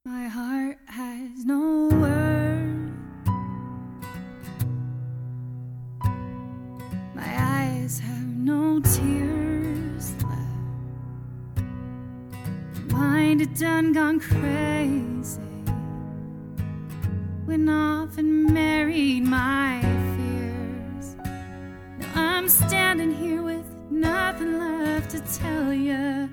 My heart has no words. My eyes have no tears left. Mind had done gone crazy. Went off and married my fears. Now I'm standing here with nothing left to tell you.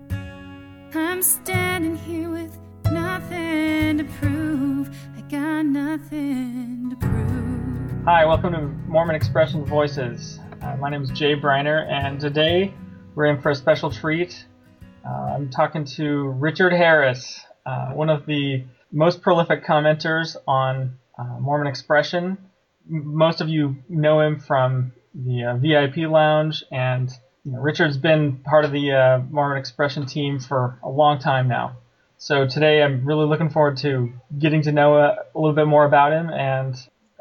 I'm standing here with nothing to prove. I got nothing to prove. Hi, welcome to Mormon Expression Voices. My name is Jay Briner, and today we're in for a special treat. I'm talking to Richard Harris, one of the most prolific commenters on Mormon Expression. Most of you know him from the VIP Lounge, and Richard's been part of the Mormon Expression team for a long time now. So today I'm really looking forward to getting to know a little bit more about him, and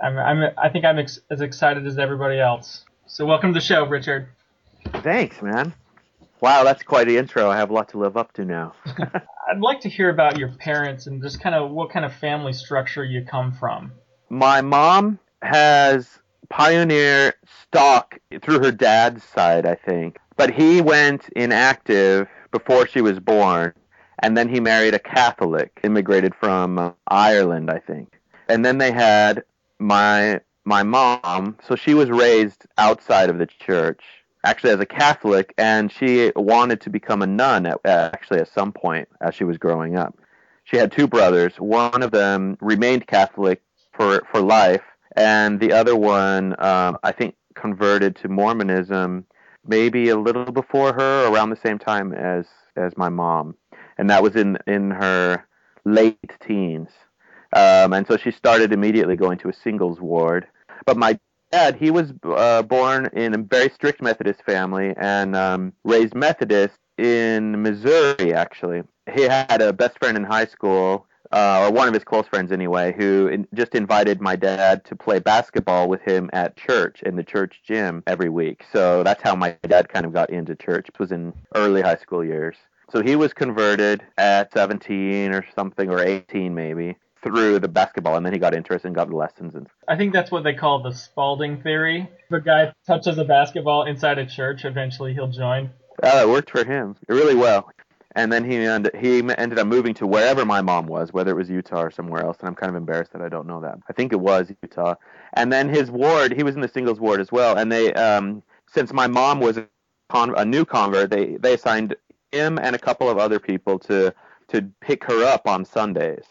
I think I'm as excited as everybody else. So welcome to the show, Richard. Thanks, man. Wow, that's quite an intro. I have a lot to live up to now. I'd like to hear about your parents and just kind of what kind of family structure you come from. My mom has pioneer stock through her dad's side, I think. But he went inactive before she was born, and then he married a Catholic, immigrated from Ireland, I think. And then they had my mom, so she was raised outside of the church, actually as a Catholic, and she wanted to become a nun at some point as she was growing up. She had two brothers. One of them remained Catholic for life, and the other one, I think, converted to Mormonism maybe a little before her, around the same time as my mom. And that was in her late teens. And so she started immediately going to a singles ward. But my dad, he was born in a very strict Methodist family and raised Methodist in Missouri, actually. He had a best friend in high school, or one of his close friends anyway, who just invited my dad to play basketball with him at church, in the church gym every week. So that's how my dad kind of got into church. It was in early high school years. So he was converted at 17 or something, or 18 maybe, through the basketball, and then he got interested and got lessons. I think that's what they call the Spalding theory. If a guy touches a basketball inside a church, eventually he'll join. It worked for him really well. And then he ended up moving to wherever my mom was, whether it was Utah or somewhere else, and I'm kind of embarrassed that I don't know that. I think it was Utah. And then his ward, he was in the singles ward as well, and they, since my mom was a new convert, they assigned him and a couple of other people to pick her up on Sundays,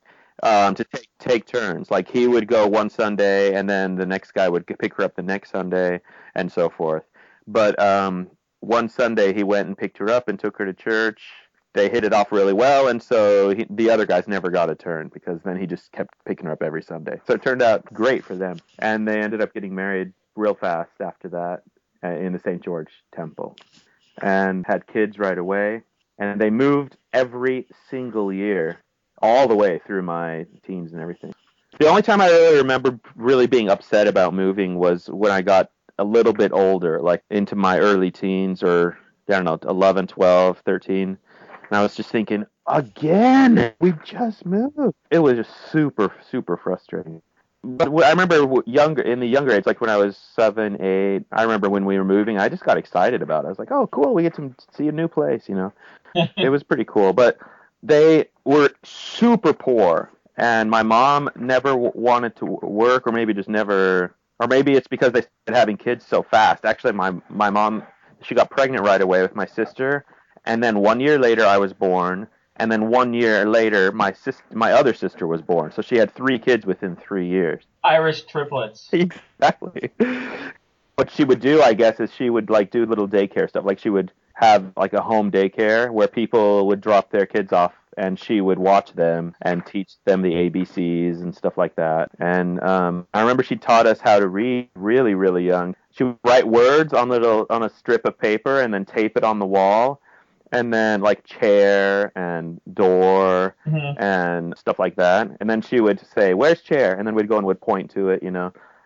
to take turns. Like, he would go one Sunday, and then the next guy would pick her up the next Sunday, and so forth. But one Sunday he went and picked her up and took her to church. They hit it off really well, and so the other guys never got a turn, because then he just kept picking her up every Sunday. So it turned out great for them, and they ended up getting married real fast after that in the St. George Temple, and had kids right away. And they moved every single year, all the way through my teens and everything. The only time I really remember really being upset about moving was when I got a little bit older, like into my early teens, or, I don't know, 11, 12, 13. And I was just thinking, again, we just moved. It was just super, super frustrating. But I remember in the younger age, like when I was 7, 8, I remember when we were moving, I just got excited about it. I was like, oh, cool, we get to see a new place, It was pretty cool. But they were super poor, and my mom never wanted to work, or maybe just never, or maybe it's because they started having kids so fast. Actually, my mom, she got pregnant right away with my sister, and then 1 year later I was born, and then 1 year later my other sister was born. So she had 3 kids within 3 years. Irish triplets. Exactly. What she would do, I guess, is she would do little daycare stuff. Like, she would have a home daycare where people would drop their kids off, and she would watch them and teach them the ABCs and stuff like that. And I remember she taught us how to read really, really young. She would write words on a strip of paper and then tape it on the wall. And then chair and door and stuff like that. And then she would say, "Where's chair?" And then we'd go and would point to it,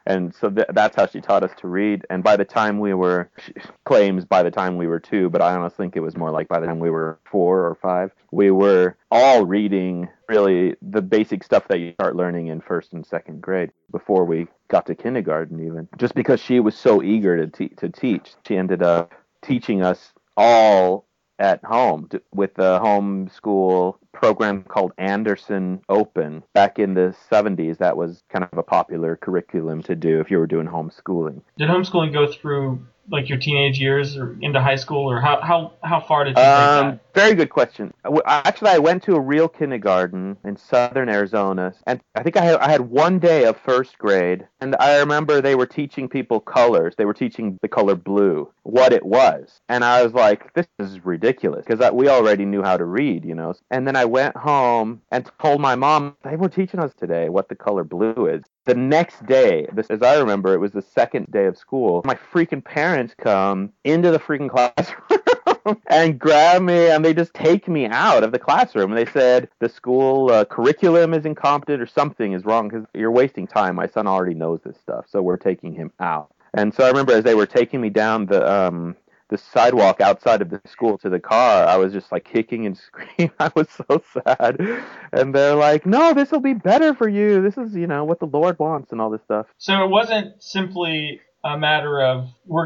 And so that's how she taught us to read. And by the time she claims by the time we were 2, but I honestly think it was more like by the time we were 4 or 5, we were all reading really the basic stuff that you start learning in 1st and 2nd grade before we got to kindergarten even. Just because she was so eager to teach, she ended up teaching us all at home with a homeschool program called Anderson Open. Back in the 70s, that was kind of a popular curriculum to do if you were doing homeschooling. Did homeschooling go through like your teenage years or into high school, or how far did you take that? Very good question. Actually, I went to a real kindergarten in southern Arizona, and I think I had 1 day of 1st grade, and I remember they were teaching people colors. They were teaching the color blue, what it was, and I was like, this is ridiculous, because we already knew how to read, you know. And then I went home and told my mom, they were teaching us today what the color blue is. The next day, as I remember, it was the 2nd day of school, my freaking parents come into the freaking classroom and grab me, and they just take me out of the classroom. And they said, the school curriculum is incompetent or something is wrong because you're wasting time. My son already knows this stuff, so we're taking him out. And so I remember as they were taking me down the sidewalk outside of the school to the car, I was just like kicking and screaming. I was so sad. And they're like, no, this will be better for you. This is, what the Lord wants and all this stuff. So it wasn't simply a matter of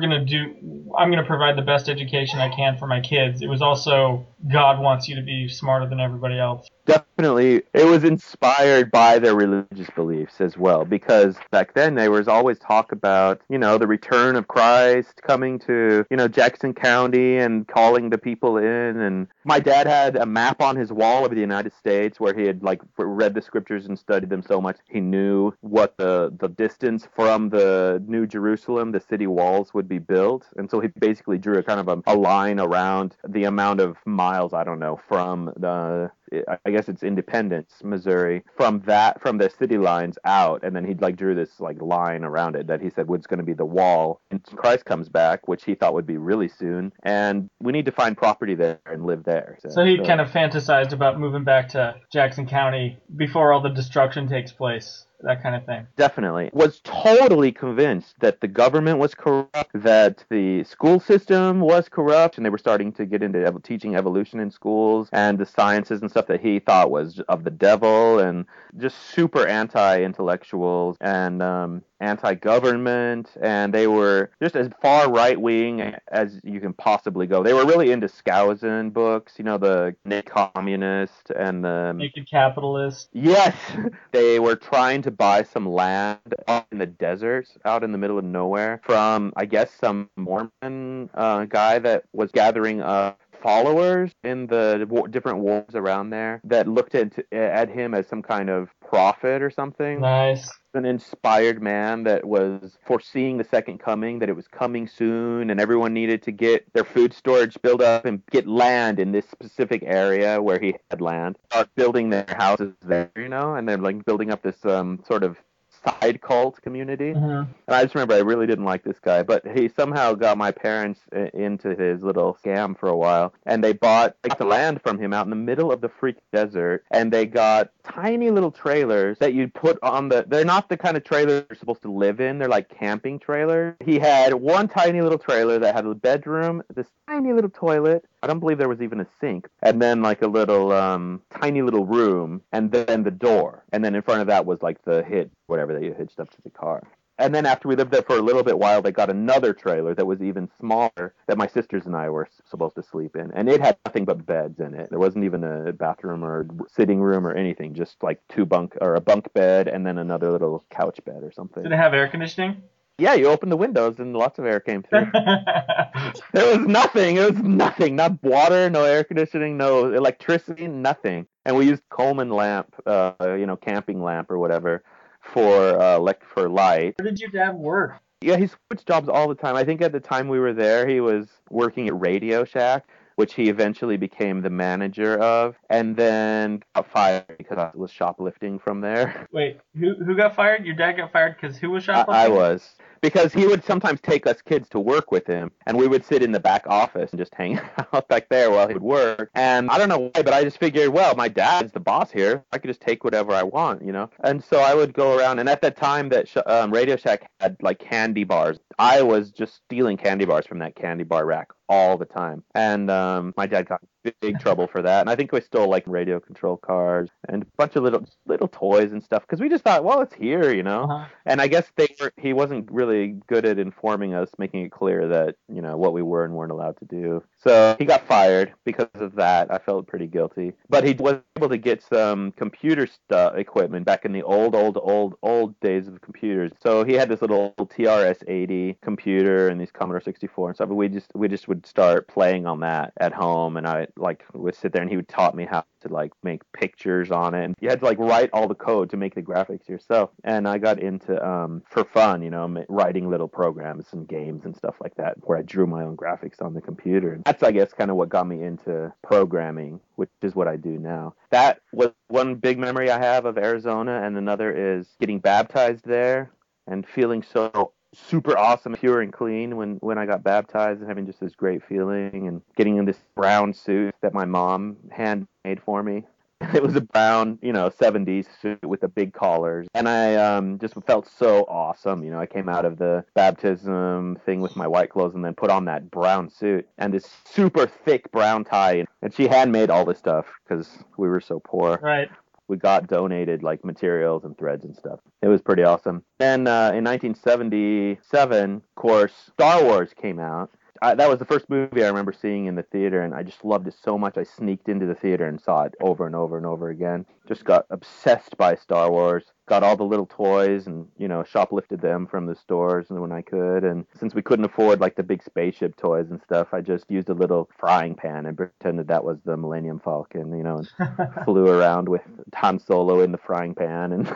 I'm going to provide the best education I can for my kids. It was also God wants you to be smarter than everybody else. Definitely. It was inspired by their religious beliefs as well, because back then there was always talk about, the return of Christ coming to, Jackson County and calling the people in. And my dad had a map on his wall of the United States where he had read the scriptures and studied them so much. He knew what the distance from the New Jerusalem, the city walls, would be built. And so he basically drew a kind of a line around the amount of miles, I don't know, from I guess it's Independence, Missouri, from the city lines out, and then he drew this line around it that he said was going to be the wall. And Christ comes back, which he thought would be really soon, and we need to find property there and live there. So he kind of fantasized about moving back to Jackson County before all the destruction takes place. That kind of thing. Definitely. Was totally convinced that the government was corrupt, that the school system was corrupt, and they were starting to get into teaching evolution in schools and the sciences and stuff that he thought was of the devil, and just super anti-intellectuals and anti-government, and they were just as far right-wing as you can possibly go. They were really into Skousen books, the Naked Communist and the Naked Capitalist. Yes, they were trying to buy some land out in the desert, out in the middle of nowhere, from, I guess, some Mormon guy that was gathering followers in the different wars around there that looked at him as some kind of prophet or something. Nice. An inspired man that was foreseeing the second coming, that it was coming soon, and everyone needed to get their food storage built up and get land in this specific area where he had land. Start building their houses there, and then building up this sort of side cult community. Mm-hmm. And I just remember I really didn't like this guy, but he somehow got my parents into his little scam for a while, and they got the land from him out in the middle of the freak desert, and they got tiny little trailers that you'd put on they're not the kind of trailers you're supposed to live in, they're like camping trailers. He had one tiny little trailer that had a bedroom, this tiny little toilet, I don't believe there was even a sink, and then a little tiny little room, and then the door, and then in front of that was the hitch, whatever that you hitched up to the car. And then after we lived there for a little bit while, they got another trailer that was even smaller that my sisters and I were supposed to sleep in, and it had nothing but beds in it. There wasn't even a bathroom or sitting room or anything, just a bunk bed and then another little couch bed or something. Did it have air conditioning? Yeah, you opened the windows and lots of air came through. There was nothing. It was nothing. Not water, no air conditioning, no electricity, nothing. And we used Coleman lamp, camping lamp or whatever for light. Where did your dad work? Yeah, he switched jobs all the time. I think at the time we were there, he was working at Radio Shack, which he eventually became the manager of, and then got fired because I was shoplifting from there. Wait, who got fired? Your dad got fired because who was shoplifting? I was. because he would sometimes take us kids to work with him, and we would sit in the back office and just hang out back there while he would work. And I don't know why, but I just figured, well, my dad's the boss here. I could just take whatever I want, you know? And so I would go around, and at that time that Radio Shack had like candy bars. I was just stealing candy bars from that candy bar rack all the time. And my dad got in big trouble for that. And I think we stole like radio control cars and a bunch of little toys and stuff because we just thought, well, it's here, you know. Uh-huh. And I guess he wasn't really good at informing us, making it clear that, you know, what we were and weren't allowed to do. So he got fired because of that. I felt pretty guilty. But he was able to get some computer equipment back in the old days of computers. So he had this little TRS-80 computer and these Commodore 64 and stuff. But we just would start playing on that at home, and I would sit there and he would taught me how to like make pictures on it, and you had to like write all the code to make the graphics yourself. And I got into for fun, you know, writing little programs and games and stuff like that where I drew my own graphics on the computer. And that's, I guess, kind of what got me into programming, which is what I do now. That was one big memory I have of Arizona, and another is getting baptized there and feeling so super awesome, pure and clean when I got baptized, and having just this great feeling, and getting in this brown suit that my mom handmade for me. It was a brown, you know, 70s suit with the big collars, and I just felt so awesome. You know, I came out of the baptism thing with my white clothes and then put on that brown suit and this super thick brown tie, and she handmade all this stuff because we were so poor. Right. We got donated like materials and threads and stuff. It was pretty awesome. Then in 1977, of course, Star Wars came out. That was the first movie I remember seeing in the theater, and I just loved it so much. I sneaked into the theater and saw it over and over and over again. Just got obsessed by Star Wars. Got all the little toys and, you know, shoplifted them from the stores when I could. And since we couldn't afford like the big spaceship toys and stuff, I just used a little frying pan and pretended that was the Millennium Falcon, you know, and flew around with Han Solo in the frying pan and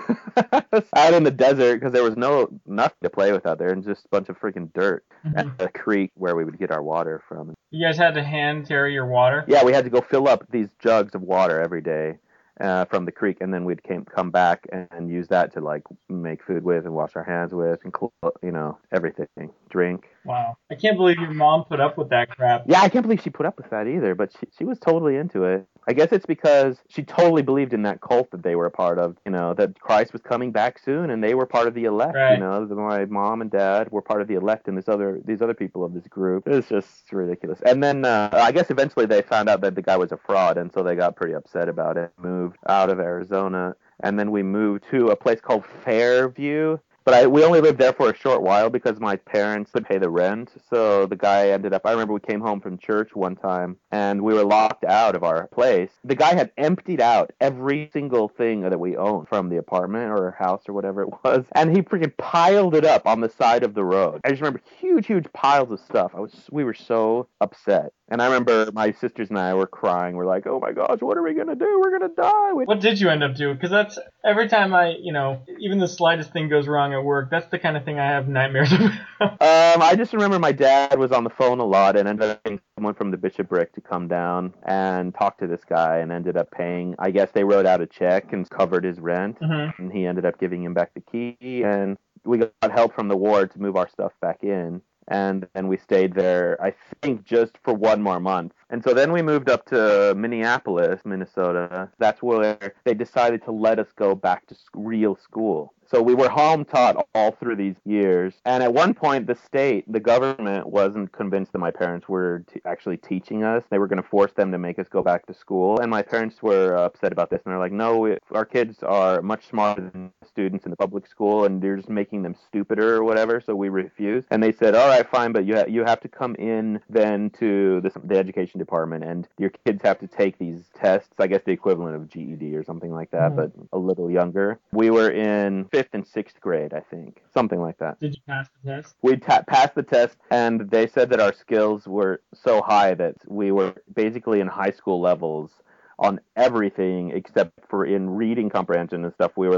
out in the desert because there was nothing to play with out there and just a bunch of freaking dirt at the creek where we would get our water from. You guys had to hand carry your water? Yeah, we had to go fill up these jugs of water every day. From the creek, and then we'd come back and use that to like make food with and wash our hands with and you know, everything, drink. Wow, I can't believe your mom put up with that crap. Yeah, I can't believe she put up with that either, but she was totally into it. I guess it's because she totally believed in that cult that they were a part of, you know, that Christ was coming back soon and they were part of the elect. Right. You know, my mom and dad were part of the elect, and these other people of this group. It was just ridiculous. And then I guess eventually they found out that the guy was a fraud, and so they got pretty upset about it. Moved out of Arizona, and then we moved to a place called Fairview. But we only lived there for a short while because my parents couldn't pay the rent. So the guy ended up, I remember we came home from church one time and we were locked out of our place. The guy had emptied out every single thing that we owned from the apartment or house or whatever it was. And he freaking piled it up on the side of the road. I just remember huge piles of stuff. We were so upset. And I remember my sisters and I were crying. We're like, oh my gosh, what are we going to do? We're going to die. What did you end up doing? Because that's every time even the slightest thing goes wrong at work, that's the kind of thing I have nightmares about. I just remember my dad was on the phone a lot and ended up getting someone from the bishopric to come down and talk to this guy and ended up paying. I guess they wrote out a check and covered his rent. Mm-hmm. And he ended up giving him back the key. And we got help from the ward to move our stuff back in. And then we stayed there, I think, just for one more month. And so then we moved up to Minneapolis, Minnesota. That's where they decided to let us go back to real school. So we were home taught all through these years. And at one point, the government wasn't convinced that my parents were actually teaching us. They were going to force them to make us go back to school. And my parents were upset about this. And they're like, no, our kids are much smarter than students in the public school, and you're just making them stupider or whatever. So we refused. And they said, all right, fine, but you have to come in then to the education department, and your kids have to take these tests, I guess the equivalent of GED or something like that, but a little younger. We were in 5th and 6th grade, I think. Something like that. Did you pass the test? We passed the test, and they said that our skills were so high that we were basically in high school levels on everything except for in reading comprehension and stuff. We were like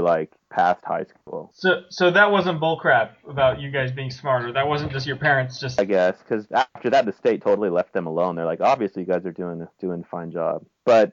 past high school. So that wasn't bullcrap about you guys being smarter. That wasn't just your parents just. I guess, because after that, the state totally left them alone. They're like, obviously, you guys are doing a fine job. But,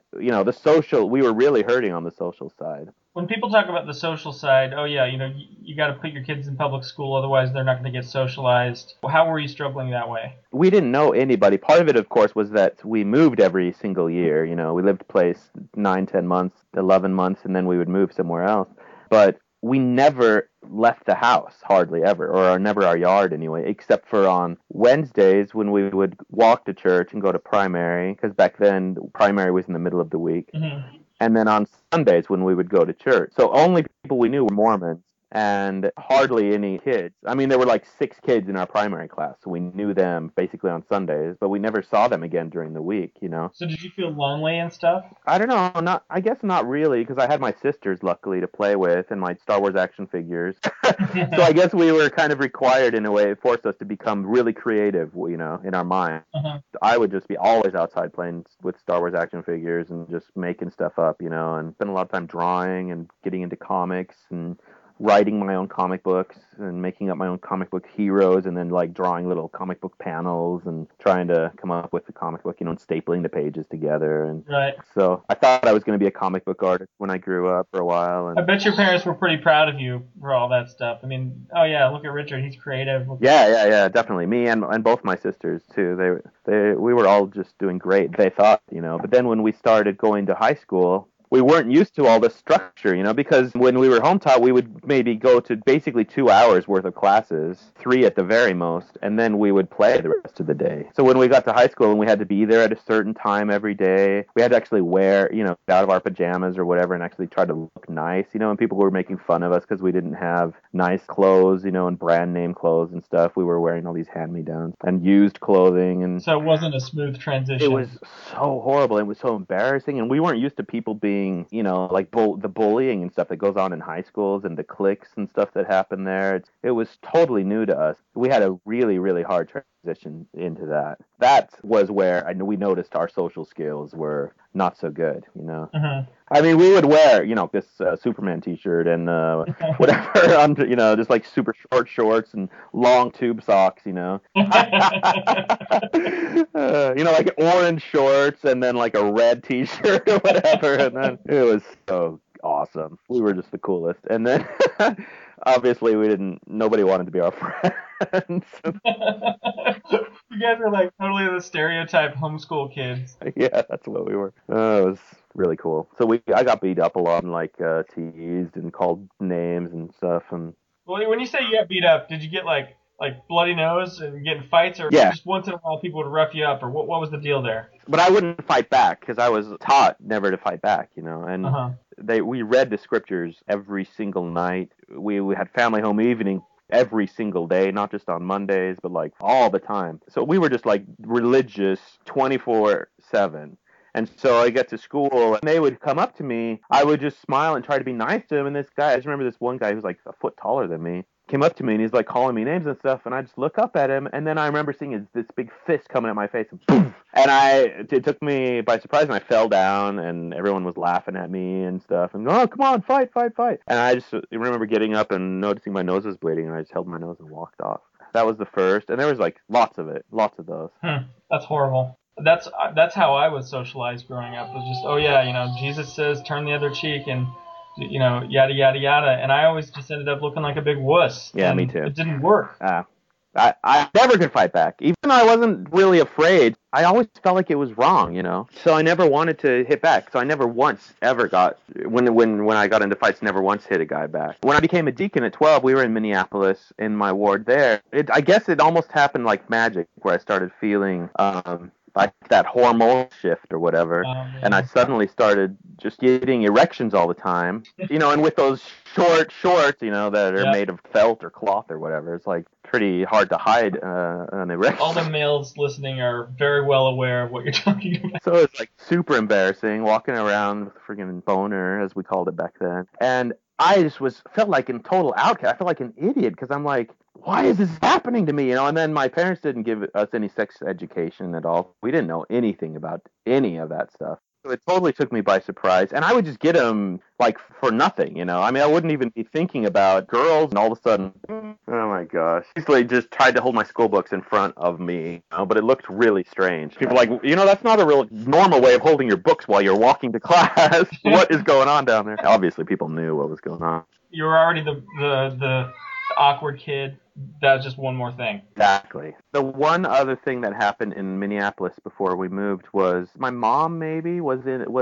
we were really hurting on the social side. When people talk about the social side, oh yeah, you got to put your kids in public school, otherwise they're not going to get socialized. How were you struggling that way? We didn't know anybody. Part of it, of course, was that we moved every single year. We lived a place 9, 10 months, 11 months, and then we would move somewhere else. But we never left the house, hardly ever, or never our yard anyway, except for on Wednesdays when we would walk to church and go to primary, because back then primary was in the middle of the week. Mm-hmm. And then on Sundays when we would go to church. So only people we knew were Mormons and hardly any kids. I mean, there were like 6 kids in our primary class, so we knew them basically on Sundays, but we never saw them again during the week, So did you feel lonely and stuff? I don't know. I guess not really, because I had my sisters, luckily, to play with and my Star Wars action figures. So I guess we were kind of required, in a way. It forced us to become really creative, in our mind. Uh-huh. I would just be always outside playing with Star Wars action figures and just making stuff up, and spend a lot of time drawing and getting into comics and writing my own comic books and making up my own comic book heroes and then like drawing little comic book panels and trying to come up with the comic book, and stapling the pages together. And right. So I thought I was going to be a comic book artist when I grew up for a while. And I bet your parents were pretty proud of you for all that stuff. I mean, oh yeah, look at Richard, he's creative. Yeah, definitely. Me and both my sisters too. We were all just doing great, they thought, But then when we started going to high school, we weren't used to all the structure, because when we were home taught, we would maybe go to basically 2 hours worth of classes, 3 at the very most, and then we would play the rest of the day. So when we got to high school and we had to be there at a certain time every day, we had to actually wear, out of our pajamas or whatever and actually try to look nice, and people were making fun of us because we didn't have nice clothes, and brand name clothes and stuff. We were wearing all these hand-me-downs and used clothing. And so it wasn't a smooth transition. It was so horrible. It was so embarrassing, and we weren't used to people being, like the bullying and stuff that goes on in high schools and the cliques and stuff that happen there. It was totally new to us. We had a really, really hard transition into that. That was where we noticed our social skills were not so good, Uh-huh. I mean, we would wear, this Superman T-shirt and whatever, under, just like super short shorts and long tube socks, like orange shorts and then like a red T-shirt or whatever, and then it was so awesome. We were just the coolest, and then obviously nobody wanted to be our friends. You guys were like totally the stereotype homeschool kids. Yeah, that's what we were. It was really cool. So I got beat up a lot and like teased and called names and stuff. And well, when you say you got beat up, did you get like bloody nose and get in fights, or yeah, just once in a while people would rough you up, or what was the deal there? But I wouldn't fight back because I was taught never to fight back, and uh-huh. We read the scriptures every single night. We had family home evening every single day, not just on Mondays, but like all the time. So we were just like religious 24/7. And so I get to school and they would come up to me. I would just smile and try to be nice to him. And this guy, I just remember this one guy who was like a foot taller than me, came up to me and he's like calling me names and stuff. And I just look up at him. And then I remember seeing this big fist coming at my face. And boom! And it took me by surprise, and I fell down and everyone was laughing at me and stuff. And, oh, come on, fight. And I just remember getting up and noticing my nose was bleeding. And I just held my nose and walked off. That was the first. And there was like lots of those. That's horrible. That's how I was socialized growing up. It was just, oh yeah, Jesus says turn the other cheek and, yada, yada, yada. And I always just ended up looking like a big wuss. Yeah, and me too. It didn't work. I never could fight back. Even though I wasn't really afraid, I always felt like it was wrong, So I never wanted to hit back. So I never once ever when I got into fights, never once hit a guy back. When I became a deacon at 12, we were in Minneapolis in my ward there. I guess it almost happened like magic, where I started feeling like that hormone shift or whatever, and I suddenly started just getting erections all the time, and with those short shorts, that are made of felt or cloth or whatever, it's like pretty hard to hide an erection. All the males listening are very well aware of what you're talking about. So it's like super embarrassing walking around with a friggin' boner, as we called it back then, and I just felt like a total outcast. I felt like an idiot because I'm like, why is this happening to me? And then my parents didn't give us any sex education at all. We didn't know anything about any of that stuff. So it totally took me by surprise. And I would just get them, like, for nothing, you know? I mean, I wouldn't even be thinking about girls, and all of a sudden, oh my gosh. Basically just tried to hold my school books in front of me, you know, but it looked really strange. People were like, you know, that's not a real normal way of holding your books while you're walking to class. What is going on down there? Obviously, people knew what was going on. You were already the awkward kid. That was just one more thing. Exactly. The one other thing that happened in Minneapolis before we moved was my mom maybe was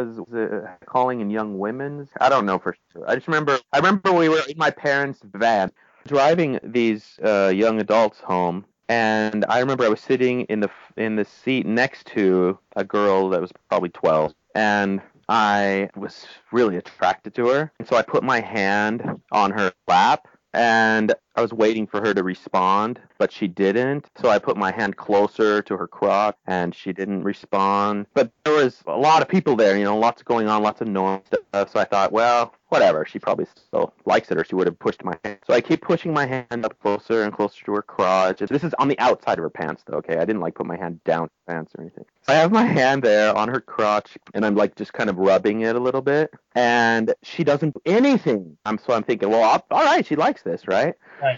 calling in Young Women's. I don't know for sure. I remember we were in my parents' van driving these young adults home, and I remember I was sitting in the seat next to a girl that was probably 12, and I was really attracted to her, and so I put my hand on her lap. And I was waiting for her to respond, but she didn't. So I put my hand closer to her crotch, and she didn't respond. But there was a lot of people there, you know, lots going on, lots of noise stuff. So I thought, well, whatever. She probably still likes it, or she would have pushed my hand. So I keep pushing my hand up closer and closer to her crotch. This is on the outside of her pants, though, okay? I didn't, like, put my hand down her pants or anything. So I have my hand there on her crotch, and I'm, like, just kind of rubbing it a little bit. And she doesn't do anything. I'm thinking, well, all right, she likes this, right? Right.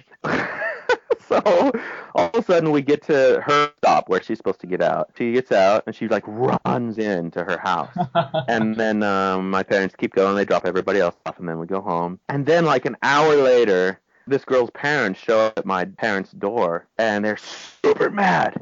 So all of a sudden we get to her stop where she's supposed to get out. She gets out and she like runs into her house. And then my parents keep going. They drop everybody else off and then we go home. And then like an hour later, this girl's parents show up at my parents' door and they're super mad.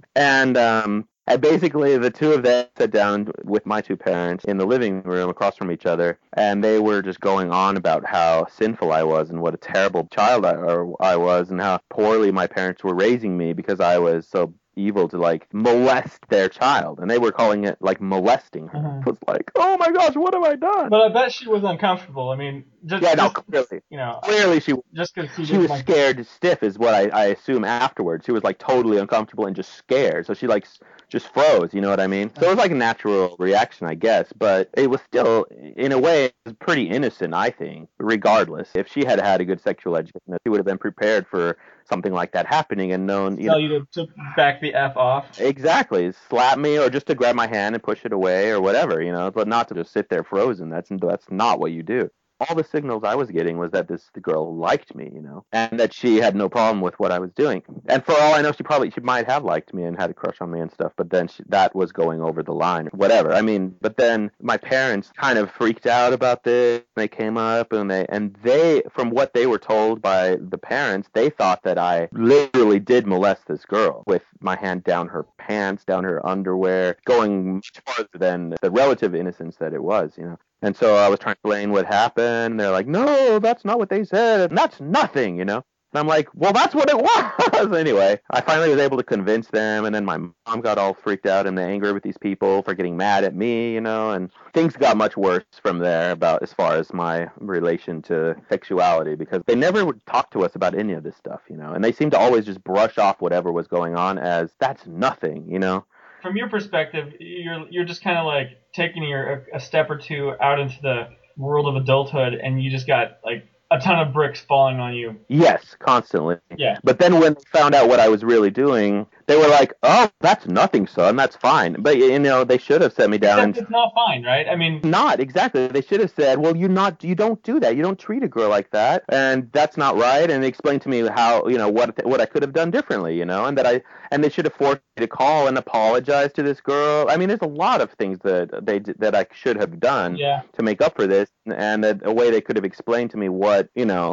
And basically, the two of them sat down with my two parents in the living room across from each other, and they were just going on about how sinful I was and what a terrible child I was and how poorly my parents were raising me because I was so evil to, like, molest their child. And they were calling it, like, molesting her. Mm-hmm. It was like, oh my gosh, what have I done? But I bet she was uncomfortable. I mean, clearly. You know, clearly she was like, scared stiff is what I assume afterwards. She was, like, totally uncomfortable and just scared. So she, like, just froze, you know what I mean? So it was like a natural reaction, I guess, but it was still, in a way, it was pretty innocent, I think, regardless. If she had had a good sexual education, she would have been prepared for something like that happening and known, you know, to back the F off. Exactly. Slap me or just to grab my hand and push it away or whatever, you know, but not to just sit there frozen. That's not what you do. All the signals I was getting was that the girl liked me, you know, and that she had no problem with what I was doing. And for all I know, she might have liked me and had a crush on me and stuff, but then that was going over the line, whatever. I mean, but then my parents kind of freaked out about this. They came up and they, from what they were told by the parents, they thought that I literally did molest this girl with my hand down her pants, down her underwear, going much farther than the relative innocence that it was, you know. And so I was trying to explain what happened. They're like, no, that's not what they said. And that's nothing, you know. And I'm like, well, that's what it was. Anyway, I finally was able to convince them. And then my mom got all freaked out and angry with these people for getting mad at me, you know. And things got much worse from there about as far as my relation to sexuality, because they never would talk to us about any of this stuff, you know. And they seemed to always just brush off whatever was going on as that's nothing, you know. From your perspective, you're just kind of like taking a step or two out into the world of adulthood, and you just got like a ton of bricks falling on you. Yes, constantly. Yeah. But then when they found out what I was really doing, they were like, oh, that's nothing, son. That's fine. But, you know, they should have set me down. Except it's not fine, right? I mean... Not, exactly. They should have said, well, you don't do that. You don't treat a girl like that. And that's not right. And they explained to me how, you know, what I could have done differently, you know, and they should have forced me to call and apologize to this girl. I mean, there's a lot of things that I should have done to make up for this. And a way they could have explained to me what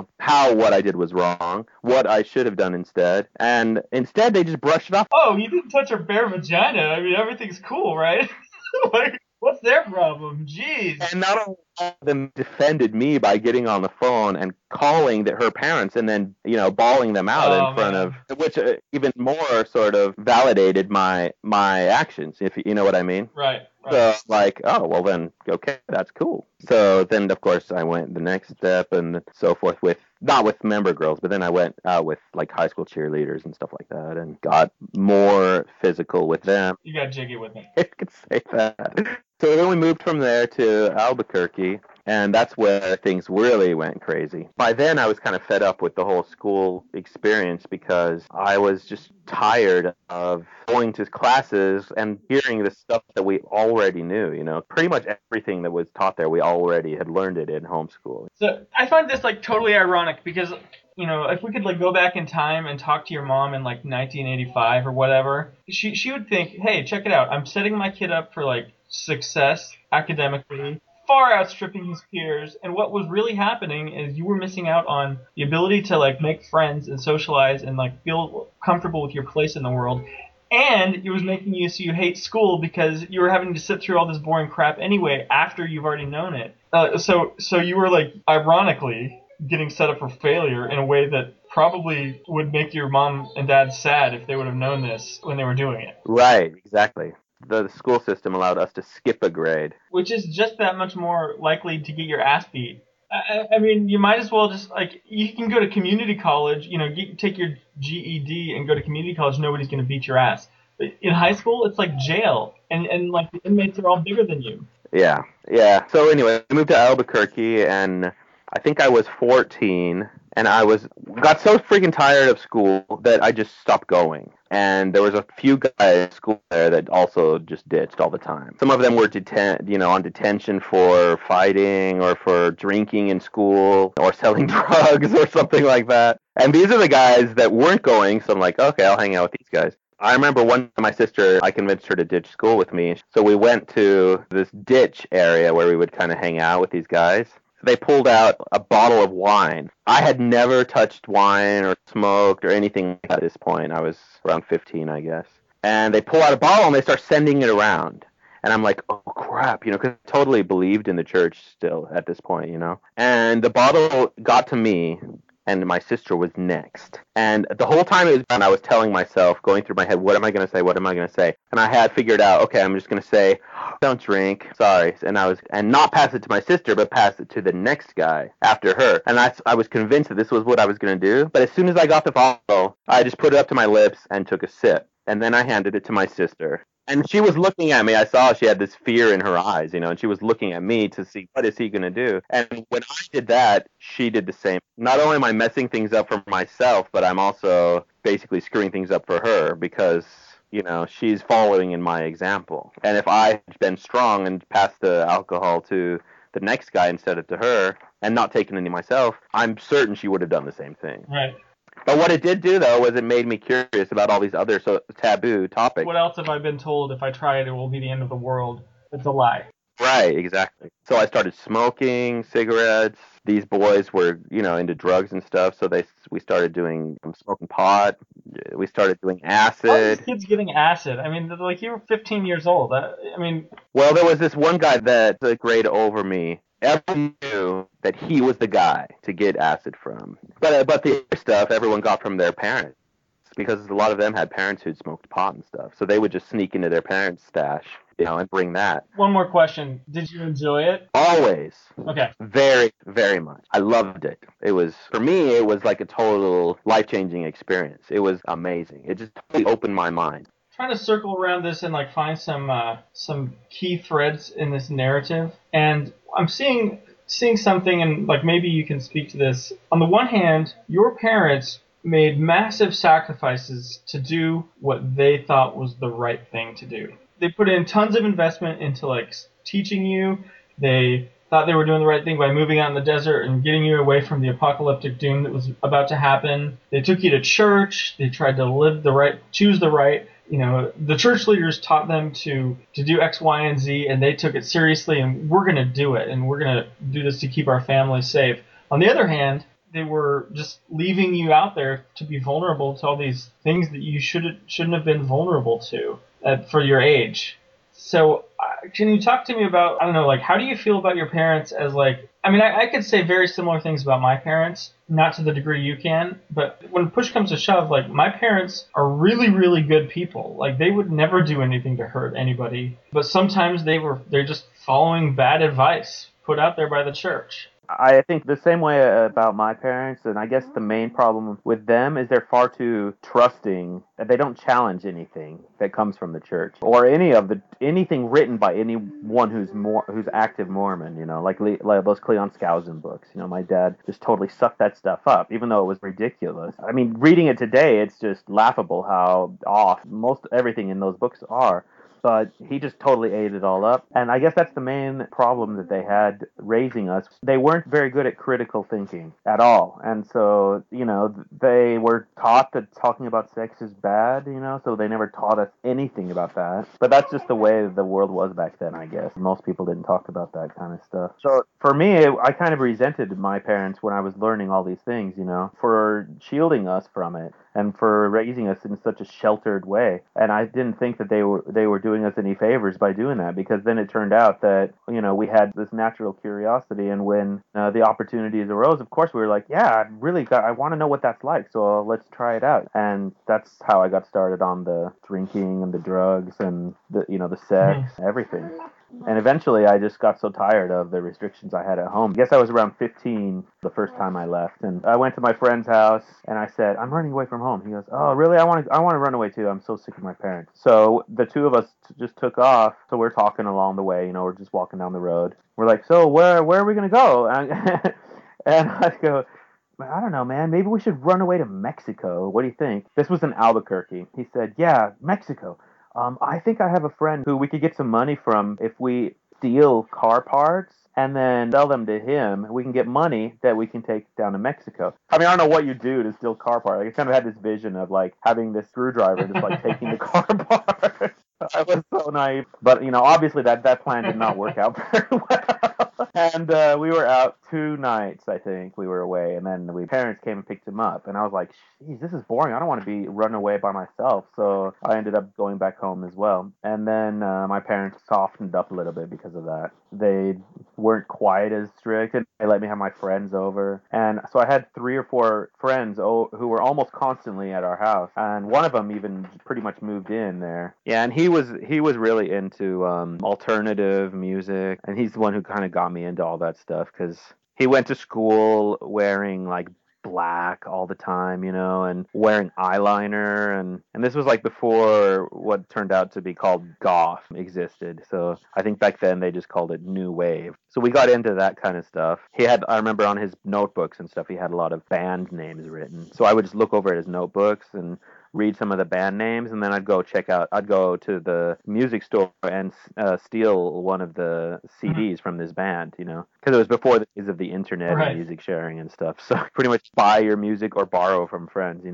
I did was wrong, what I should have done instead. And instead, they just brushed it off. Oh, you didn't touch her bare vagina. I mean, everything's cool, right? Like, what's their problem? Jeez. And not only them defended me by getting on the phone and calling her parents and then, you know, bawling them out in front of, which even more sort of validated my actions, if you know what I mean. Right. So, like, oh, well then, okay, that's cool. So then, of course, I went the next step and so forth not with member girls, but then I went out with, like, high school cheerleaders and stuff like that and got more physical with them. You got jiggy with me. I could say that. So then we moved from there to Albuquerque, And that's where things really went crazy. By then, I was kind of fed up with the whole school experience because I was just tired of going to classes and hearing the stuff that we already knew. Pretty much everything that was taught there, we already had learned it in homeschool. So I find this like totally ironic because, if we could like go back in time and talk to your mom in like 1985 or whatever, she would think, hey, check it out. I'm setting my kid up for like success academically, far outstripping his peers, and what was really happening is you were missing out on the ability to like make friends and socialize and like feel comfortable with your place in the world, and it was making you so you hate school because you were having to sit through all this boring crap anyway after you've already known it. So you were like ironically getting set up for failure in a way that probably would make your mom and dad sad if they would have known this when they were doing it. Right, exactly. The school system allowed us to skip a grade. Which is just that much more likely to get your ass beat. I mean, you might as well just, like, you can go to community college, take your GED and go to community college, nobody's going to beat your ass. But in high school, it's like jail, and like, the inmates are all bigger than you. Yeah. So anyway, I moved to Albuquerque, and I think I was 14, and got so freaking tired of school that I just stopped going. And there was a few guys at school there that also just ditched all the time. Some of them were on detention for fighting or for drinking in school or selling drugs or something like that. And these are the guys that weren't going, so I'm like, okay, I'll hang out with these guys. I remember one time my sister, I convinced her to ditch school with me. So we went to this ditch area where we would kind of hang out with these guys. They pulled out a bottle of wine. I had never touched wine or smoked or anything at this point. I was around 15, I guess. And they pull out a bottle and they start sending it around. And I'm like, oh, crap, because I totally believed in the church still at this point, And the bottle got to me, and my sister was next. And the whole time it was done, I was telling myself, going through my head, what am I going to say? What am I going to say? And I had figured out, okay, I'm just going to say, don't drink, sorry. And not pass it to my sister, but pass it to the next guy after her. And I was convinced that this was what I was going to do. But as soon as I got the bottle, I just put it up to my lips and took a sip. And then I handed it to my sister. And she was looking at me. I saw she had this fear in her eyes, and she was looking at me to see, what is he going to do? And when I did that, she did the same. Not only am I messing things up for myself, but I'm also basically screwing things up for her because, she's following in my example. And if I had been strong and passed the alcohol to the next guy instead of to her and not taken any myself, I'm certain she would have done the same thing. Right. But what it did do, though, was it made me curious about all these other taboo topics. What else have I been told? If I try it, it will be the end of the world. It's a lie. Right, exactly. So I started smoking cigarettes. These boys were, into drugs and stuff. So we started doing smoking pot. We started doing acid. How are these kids getting acid? I mean, like, you were 15 years old. Well, there was this one guy that a grade over me. Everyone knew that he was the guy to get acid from. But the other stuff everyone got from their parents, because a lot of them had parents who'd smoked pot and stuff. So they would just sneak into their parents' stash, and bring that. One more question. Did you enjoy it? Always. Okay. Very, very much. I loved it. For me, it was like a total life-changing experience. It was amazing. It just totally opened my mind. Trying to circle around this and like find some key threads in this narrative, and I'm seeing something, and like maybe you can speak to this. On the one hand, your parents made massive sacrifices to do what they thought was the right thing to do. They put in tons of investment into like teaching you. They thought they were doing the right thing by moving out in the desert and getting you away from the apocalyptic doom that was about to happen. They took you to church. They tried to choose the right. The church leaders taught them to do X, Y, and Z, and they took it seriously, and we're going to do it, and we're going to do this to keep our family safe. On the other hand, they were just leaving you out there to be vulnerable to all these things that you shouldn't have been vulnerable to for your age. So can you talk to me about, I don't know, like, how do you feel about your parents as like, I could say very similar things about my parents, not to the degree you can, but when push comes to shove, like, my parents are really, really good people. Like, they would never do anything to hurt anybody, but sometimes they're just following bad advice put out there by the church. I think the same way about my parents, and I guess the main problem with them is they're far too trusting that they don't challenge anything that comes from the church or anything written by anyone who's active Mormon. Like those Cleon Skousen books. My dad just totally sucked that stuff up, even though it was ridiculous. I mean, reading it today, it's just laughable how off most everything in those books are. But he just totally ate it all up. And I guess that's the main problem that they had raising us. They weren't very good at critical thinking at all. And so, they were taught that talking about sex is bad, so they never taught us anything about that. But that's just the way the world was back then, I guess. Most people didn't talk about that kind of stuff. So for me, I kind of resented my parents when I was learning all these things, for shielding us from it and for raising us in such a sheltered way. And I didn't think that they were doing us any favors by doing that, because then it turned out that we had this natural curiosity, and when the opportunities arose, of course we were like, yeah, I want to know what that's like, so let's try it out. And that's how I got started on the drinking and the drugs and the sex, everything. And eventually I just got so tired of the restrictions I had at home. I guess I was around 15 the first time I left. And I went to my friend's house and I said, I'm running away from home. He goes, oh, really? I want to run away too. I'm so sick of my parents. So the two of us just took off. So we're talking along the way, we're just walking down the road. We're like, so where are we going to go? And I go, I don't know, man. Maybe we should run away to Mexico. What do you think? This was in Albuquerque. He said, yeah, Mexico. I think I have a friend who we could get some money from if we steal car parts and then sell them to him. We can get money that we can take down to Mexico. I mean, I don't know what you do to steal car parts. I kind of had this vision of like having this screwdriver just like taking the car apart. I was so naive. But, obviously that plan did not work out very well. And we were out 2 nights, I think, we were away. And then parents came and picked him up. And I was like, geez, this is boring. I don't want to be run away by myself. So I ended up going back home as well. And then my parents softened up a little bit because of that. They weren't quite as strict. And they let me have my friends over. And so I had 3 or 4 friends who were almost constantly at our house. And one of them even pretty much moved in there. Yeah, and he was really into alternative music. And he's the one who kind of got me into all that stuff, because he went to school wearing like black all the time, and wearing eyeliner, and this was like before what turned out to be called goth existed. So I think back then they just called it new wave. So we got into that kind of stuff. I remember on his notebooks and stuff, he had a lot of band names written. So I would just look over at his notebooks and read some of the band names, and then I'd go to the music store and steal one of the CDs from this band, because it was before the days of the internet and music sharing and stuff. So pretty much buy your music or borrow from friends,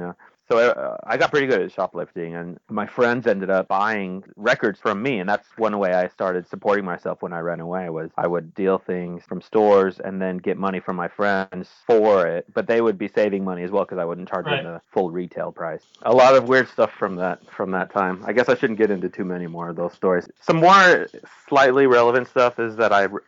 So I got pretty good at shoplifting, and my friends ended up buying records from me, and that's one way I started supporting myself when I ran away. Was I would deal things from stores and then get money from my friends for it, but they would be saving money as well because I wouldn't charge them the full retail price. A lot of weird stuff from that time. I guess I shouldn't get into too many more of those stories. Some more slightly relevant stuff is that I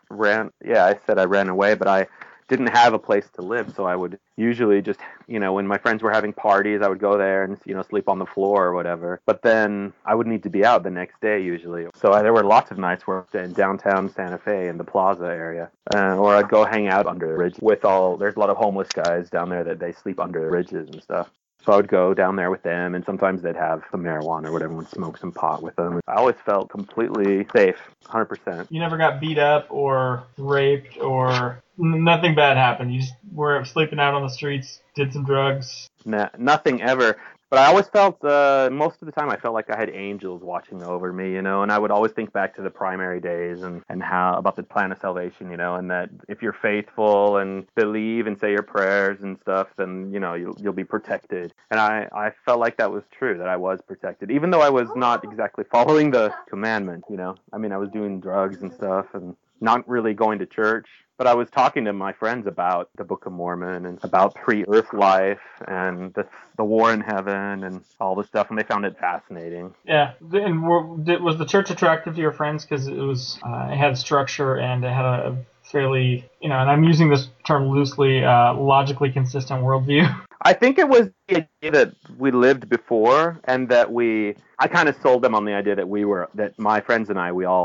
said I ran away, but I didn't have a place to live, so I would usually just, when my friends were having parties, I would go there and, sleep on the floor or whatever. But then I would need to be out the next day usually. So there were lots of nights where in downtown Santa Fe in the plaza area, or I'd go hang out under the ridge there's a lot of homeless guys down there that they sleep under the ridges and stuff. So I would go down there with them, and sometimes they'd have some marijuana or whatever and smoke some pot with them. I always felt completely safe, 100%. You never got beat up or raped or nothing bad happened? You just were sleeping out on the streets, did some drugs? Nah, nothing ever. But I always felt, most of the time, I felt like I had angels watching over me, and I would always think back to the primary days and how, about the plan of salvation, and that if you're faithful and believe and say your prayers and stuff, then, you'll be protected. And I felt like that was true, that I was protected, even though I was not exactly following the commandment, I mean, I was doing drugs and stuff and not really going to church. But I was talking to my friends about the Book of Mormon and about pre-earth life and the war in heaven and all this stuff, and they found it fascinating. Yeah, and was the church attractive to your friends because it had structure and it had a fairly, and I'm using this term loosely, logically consistent worldview? I think it was the idea that we lived before, and that I kind of sold them on the idea that my friends and we all were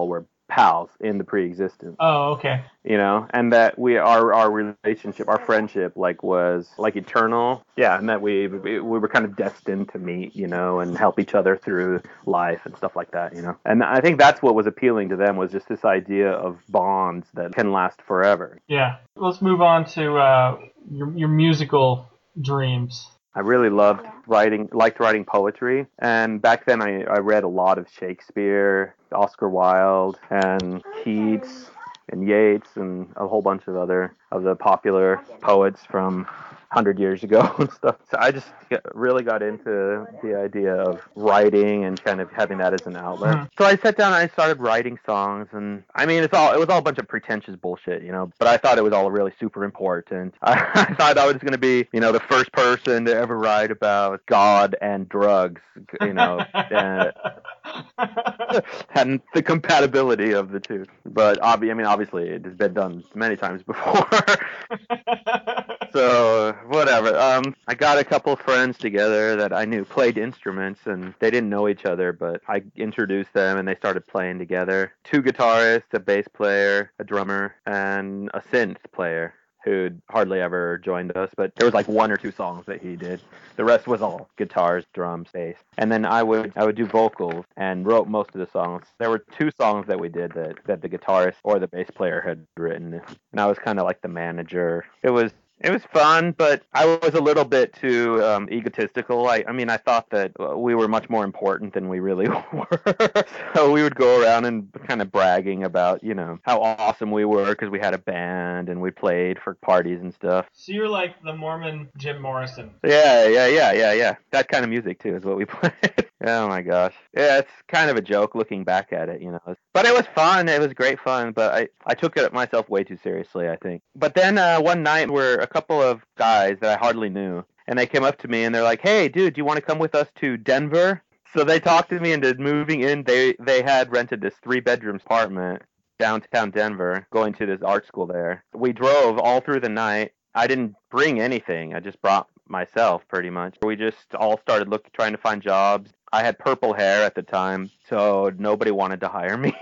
pals in the pre-existence. Oh, okay. And that our relationship, our friendship, like was like eternal. Yeah, and that we were kind of destined to meet, and help each other through life and stuff like that. And I think that's what was appealing to them, was just this idea of bonds that can last forever. Yeah. Let's move on to your musical dreams. I really liked writing poetry, and back then I read a lot of Shakespeare, Oscar Wilde, and Keats, and Yeats, and a whole bunch of other of the popular poets from 100 years ago and stuff. So I just really got into the idea of writing and kind of having that as an outlet. Mm-hmm. So I sat down and I started writing songs, and I mean, it was all a bunch of pretentious bullshit, but I thought it was all really super important. I thought I was going to be, the first person to ever write about God and drugs, and the compatibility of the two. But obviously it has been done many times before. So whatever. I got a couple of friends together that I knew played instruments, and they didn't know each other, but I introduced them and they started playing together. 2 guitarists, a bass player, a drummer, and a synth player who hardly ever joined us, but there was like 1 or 2 songs that he did. The rest was all guitars, drums, bass. And then I would do vocals and wrote most of the songs. There were 2 songs that we did that the guitarist or the bass player had written, and I was kind of like the manager. It was fun, but I was a little bit too egotistical. I thought that we were much more important than we really were. So we would go around and kind of bragging about, how awesome we were because we had a band and we played for parties and stuff. So you're like the Mormon Jim Morrison. Yeah. That kind of music, too, is what we played. Oh, my gosh. Yeah, it's kind of a joke looking back at it, But it was fun. It was great fun. But I took it myself way too seriously, I think. But then one night a couple of guys that I hardly knew, and they came up to me and they're like, "Hey, dude, do you want to come with us to Denver?" So they talked to me into moving in. They had rented this 3-bedroom apartment downtown Denver, going to this art school there. We drove all through the night. I didn't bring anything. I just brought myself, pretty much. We just all started trying to find jobs. I had purple hair at the time, so nobody wanted to hire me.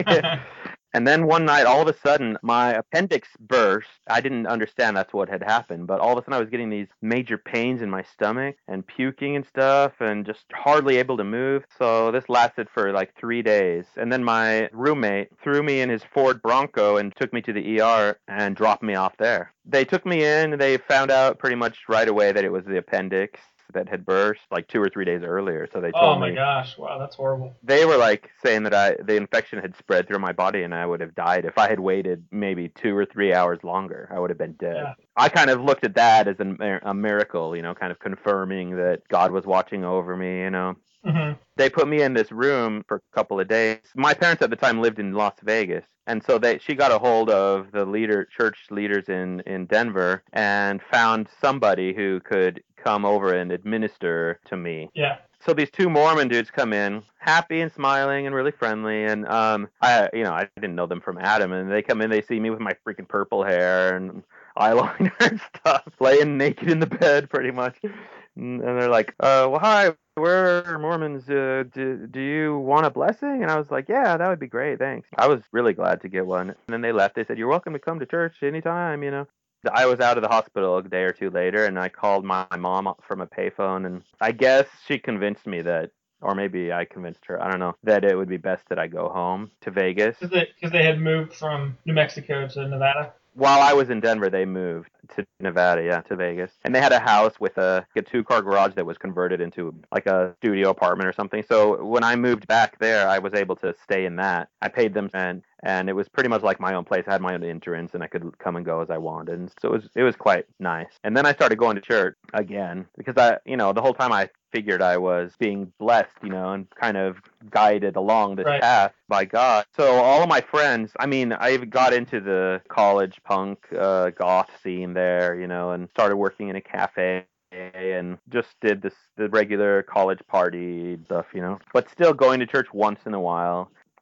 And then one night, all of a sudden, my appendix burst. I didn't understand that's what had happened, but all of a sudden I was getting these major pains in my stomach and puking and stuff and just hardly able to move. So this lasted for like 3 days. And then my roommate threw me in his Ford Bronco and took me to the ER and dropped me off there. They took me in. They found out pretty much right away that it was the appendix that had burst like 2 or 3 days earlier. So they told me. Oh my gosh. Wow, that's horrible. They were like saying that the infection had spread through my body and I would have died if I had waited maybe 2 or 3 hours longer. I would have been dead. Yeah. I kind of looked at that as a miracle, kind of confirming that God was watching over me, Mm-hmm. They put me in this room for a couple of days. My parents at the time lived in Las Vegas. And so she got a hold of the church leaders in Denver and found somebody who could come over and administer to me. Yeah. So these 2 Mormon dudes come in, happy and smiling and really friendly, and I didn't know them from Adam, and they come in, they see me with my freaking purple hair and eyeliner and stuff, laying naked in the bed, pretty much, and they're like, "Well, hi, we're Mormons. Do you want a blessing?" And I was like, "Yeah, that would be great, thanks." I was really glad to get one. And then they left. They said, "You're welcome to come to church anytime, I was out of the hospital a day or 2 later, and I called my mom up from a payphone, and I guess she convinced me that, or maybe I convinced her, I don't know, that it would be best that I go home to Vegas. Because they had moved from New Mexico to Nevada? While I was in Denver, they moved to Nevada, to Vegas. And they had a house with a 2-car garage that was converted into like a studio apartment or something. So when I moved back there, I was able to stay in that. I paid them rent, and it was pretty much like my own place. I had my own entrance, and I could come and go as I wanted. And so it was quite nice. And then I started going to church again because the whole time I figured I was being blessed, and kind of guided along this path by God. So all of my friends, I got into the college punk goth scene there, and started working in a cafe and just did the regular college party stuff, but still going to church once in a while.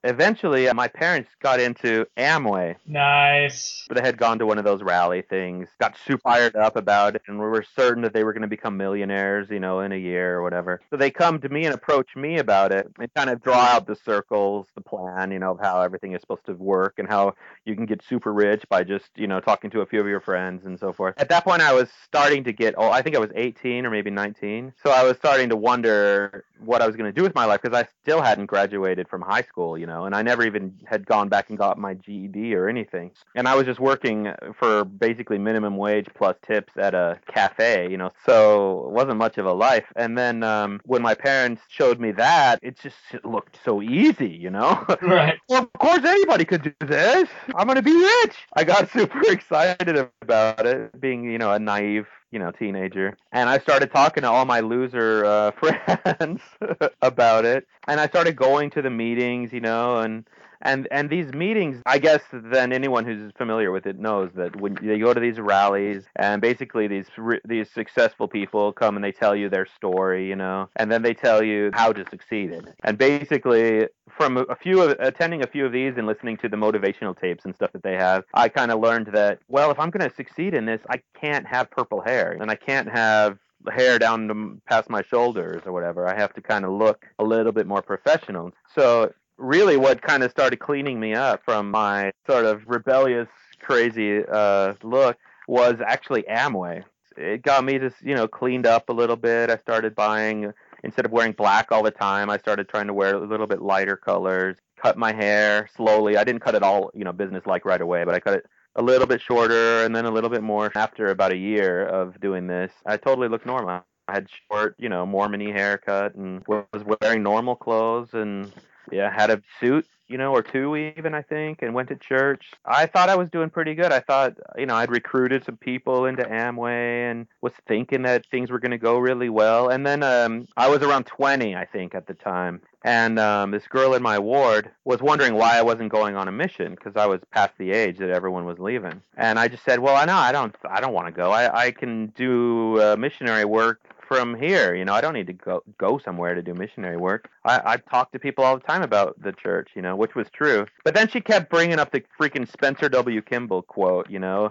eventually my parents got into Amway. Nice. They had gone to one of those rally things, got super fired up about it, and we were certain that they were going to become millionaires, in a year or whatever. So they come to me and approach me about it and kind of draw out the circles, the plan, of how everything is supposed to work and how you can get super rich by just, talking to a few of your friends and so forth. At that point, I was starting to get, I think I was 18 or maybe 19. So I was starting to wonder what I was going to do with my life because I still hadn't graduated from high school, and I never even had gone back and got my GED or anything. And I was just working for basically minimum wage plus tips at a cafe, so it wasn't much of a life. And then when my parents showed me that, it just looked so easy, Right. Well, of course anybody could do this. I'm going to be rich. I got super excited about it, being, a naive teenager. And I started talking to all my loser friends about it. And I started going to the meetings, and these meetings, I guess then anyone who's familiar with it knows that when you go to these rallies and basically these successful people come and they tell you their story, and then they tell you how to succeed in it. And basically from attending a few of these and listening to the motivational tapes and stuff that they have, I kind of learned that, well, if I'm going to succeed in this, I can't have purple hair and I can't have hair down past my shoulders or whatever. I have to kind of look a little bit more professional. So really what kind of started cleaning me up from my sort of rebellious, crazy look was actually Amway. It got me just, cleaned up a little bit. I started buying, instead of wearing black all the time, I started trying to wear a little bit lighter colors, cut my hair slowly. I didn't cut it all, business-like right away, but I cut it a little bit shorter and then a little bit more. After about a year of doing this, I totally looked normal. I had short, Mormon-y haircut and was wearing normal clothes and had a suit, or two even, I think, and went to church. I thought I was doing pretty good. I thought, I'd recruited some people into Amway and was thinking that things were going to go really well. And then I was around 20, I think, at the time. And this girl in my ward was wondering why I wasn't going on a mission because I was past the age that everyone was leaving. And I just said, well, I don't want to go. I can do missionary work from here. I don't need to go somewhere to do missionary work. I talk to people all the time about the church, which was true. But then she kept bringing up the freaking Spencer W. Kimball quote,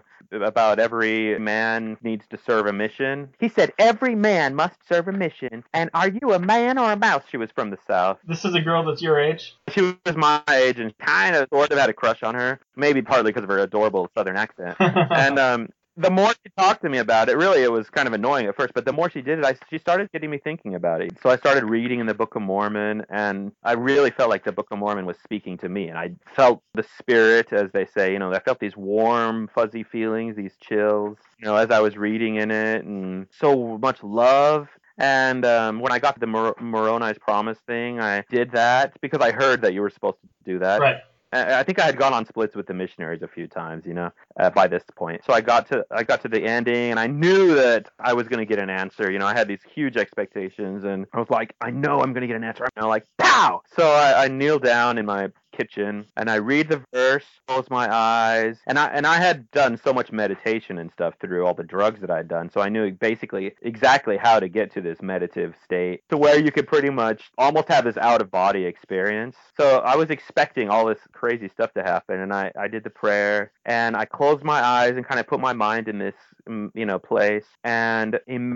about every man needs to serve a mission. He said, every man must serve a mission. And are you a man or a mouse? She was from the South. This is a girl that's your age? She was my age and kind of sort of had a crush on her. Maybe partly because of her adorable Southern accent. And the more she talked to me about it, really it was kind of annoying at first, but the more she did it, she started getting me thinking about it. So I started reading in the Book of Mormon, and I really felt like the Book of Mormon was speaking to me, and I felt the spirit, as they say, I felt these warm, fuzzy feelings, these chills, as I was reading in it, and so much love. And when I got to the Moroni's Promise thing, I did that because I heard that you were supposed to do that. Right. I think I had gone on splits with the missionaries a few times, by this point. So I got to the ending, and I knew that I was going to get an answer. I had these huge expectations, and I was like, I know I'm going to get an answer. I'm like, pow! So I kneel down in my kitchen, and I read the verse, close my eyes, and I had done so much meditation and stuff through all the drugs that I'd done, so I knew basically exactly how to get to this meditative state to where you could pretty much almost have this out-of-body experience. So I was expecting all this crazy stuff to happen, and I did the prayer, and I closed my eyes and kind of put my mind in this place and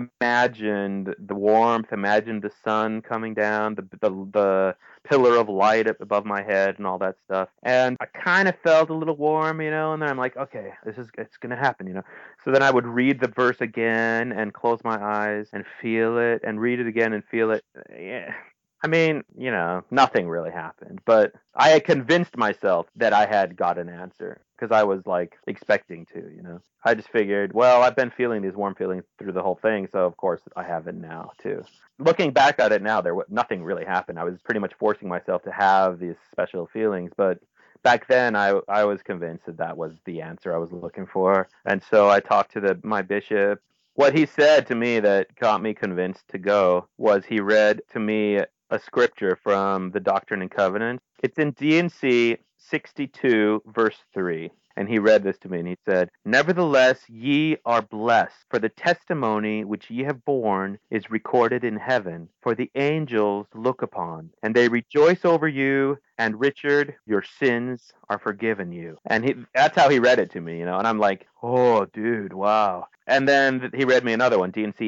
imagined the warmth, imagined the sun coming down, the pillar of light up above my head and all that stuff. And I kind of felt a little warm, and then I'm like, okay, it's going to happen, So then I would read the verse again and close my eyes and feel it and read it again and feel it. Yeah. I mean, nothing really happened, but I had convinced myself that I had got an answer because I was like expecting to, I just figured, well, I've been feeling these warm feelings through the whole thing, so of course I have it now too. Looking back at it now, nothing really happened. I was pretty much forcing myself to have these special feelings, but back then I was convinced that was the answer I was looking for. And so I talked to my bishop. What he said to me that got me convinced to go was he read to me a scripture from the Doctrine and Covenants. It's in D&C 62 verse 3. And he read this to me, and he said, "Nevertheless, ye are blessed, for the testimony which ye have borne is recorded in heaven, for the angels look upon, and they rejoice over you, and Richard, your sins are forgiven you." And that's how he read it to me, and I'm like, oh, dude, wow. And then he read me another one, D&C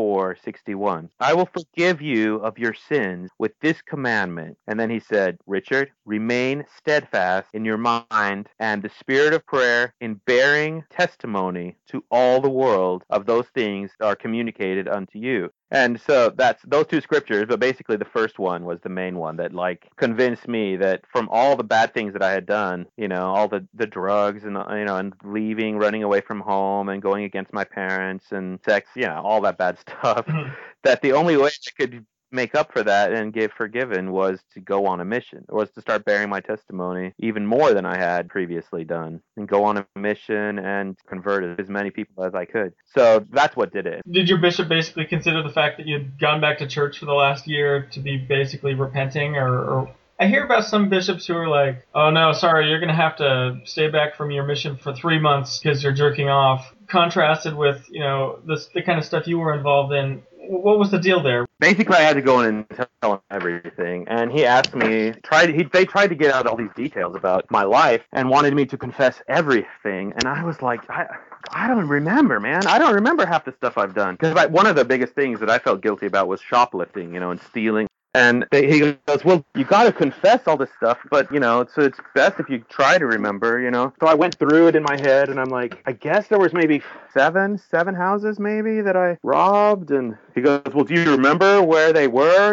84:61. "I will forgive you of your sins with this commandment." And then he said, "Richard, remain steadfast in your mind and the spirit of prayer in bearing testimony to all the world of those things that are communicated unto you." And so that's those two scriptures, but basically the first one was the main one that convinced me that from all the bad things that I had done, all the drugs and and leaving, running away from home and going against my parents and sex, all that bad stuff, that the only way I could make up for that and get forgiven was to go on a mission, was to start bearing my testimony even more than I had previously done, and go on a mission and convert as many people as I could. So that's what did it. Did your bishop basically consider the fact that you'd gone back to church for the last year to be basically repenting, or I hear about some bishops who are like, "Oh no, sorry, you're going to have to stay back from your mission for 3 months because you're jerking off," contrasted with, the kind of stuff you were involved in. What was the deal there? Basically, I had to go in and tell him everything, and he asked me. They tried to get out all these details about my life and wanted me to confess everything, and I was like, I don't remember, man. I don't remember half the stuff I've done, because one of the biggest things that I felt guilty about was shoplifting, and stealing. And he goes, "Well, you got to confess all this stuff, but, it's best if you try to remember, So I went through it in my head, and I'm like, I guess there was maybe seven houses maybe that I robbed. And he goes, "Well, do you remember where they were,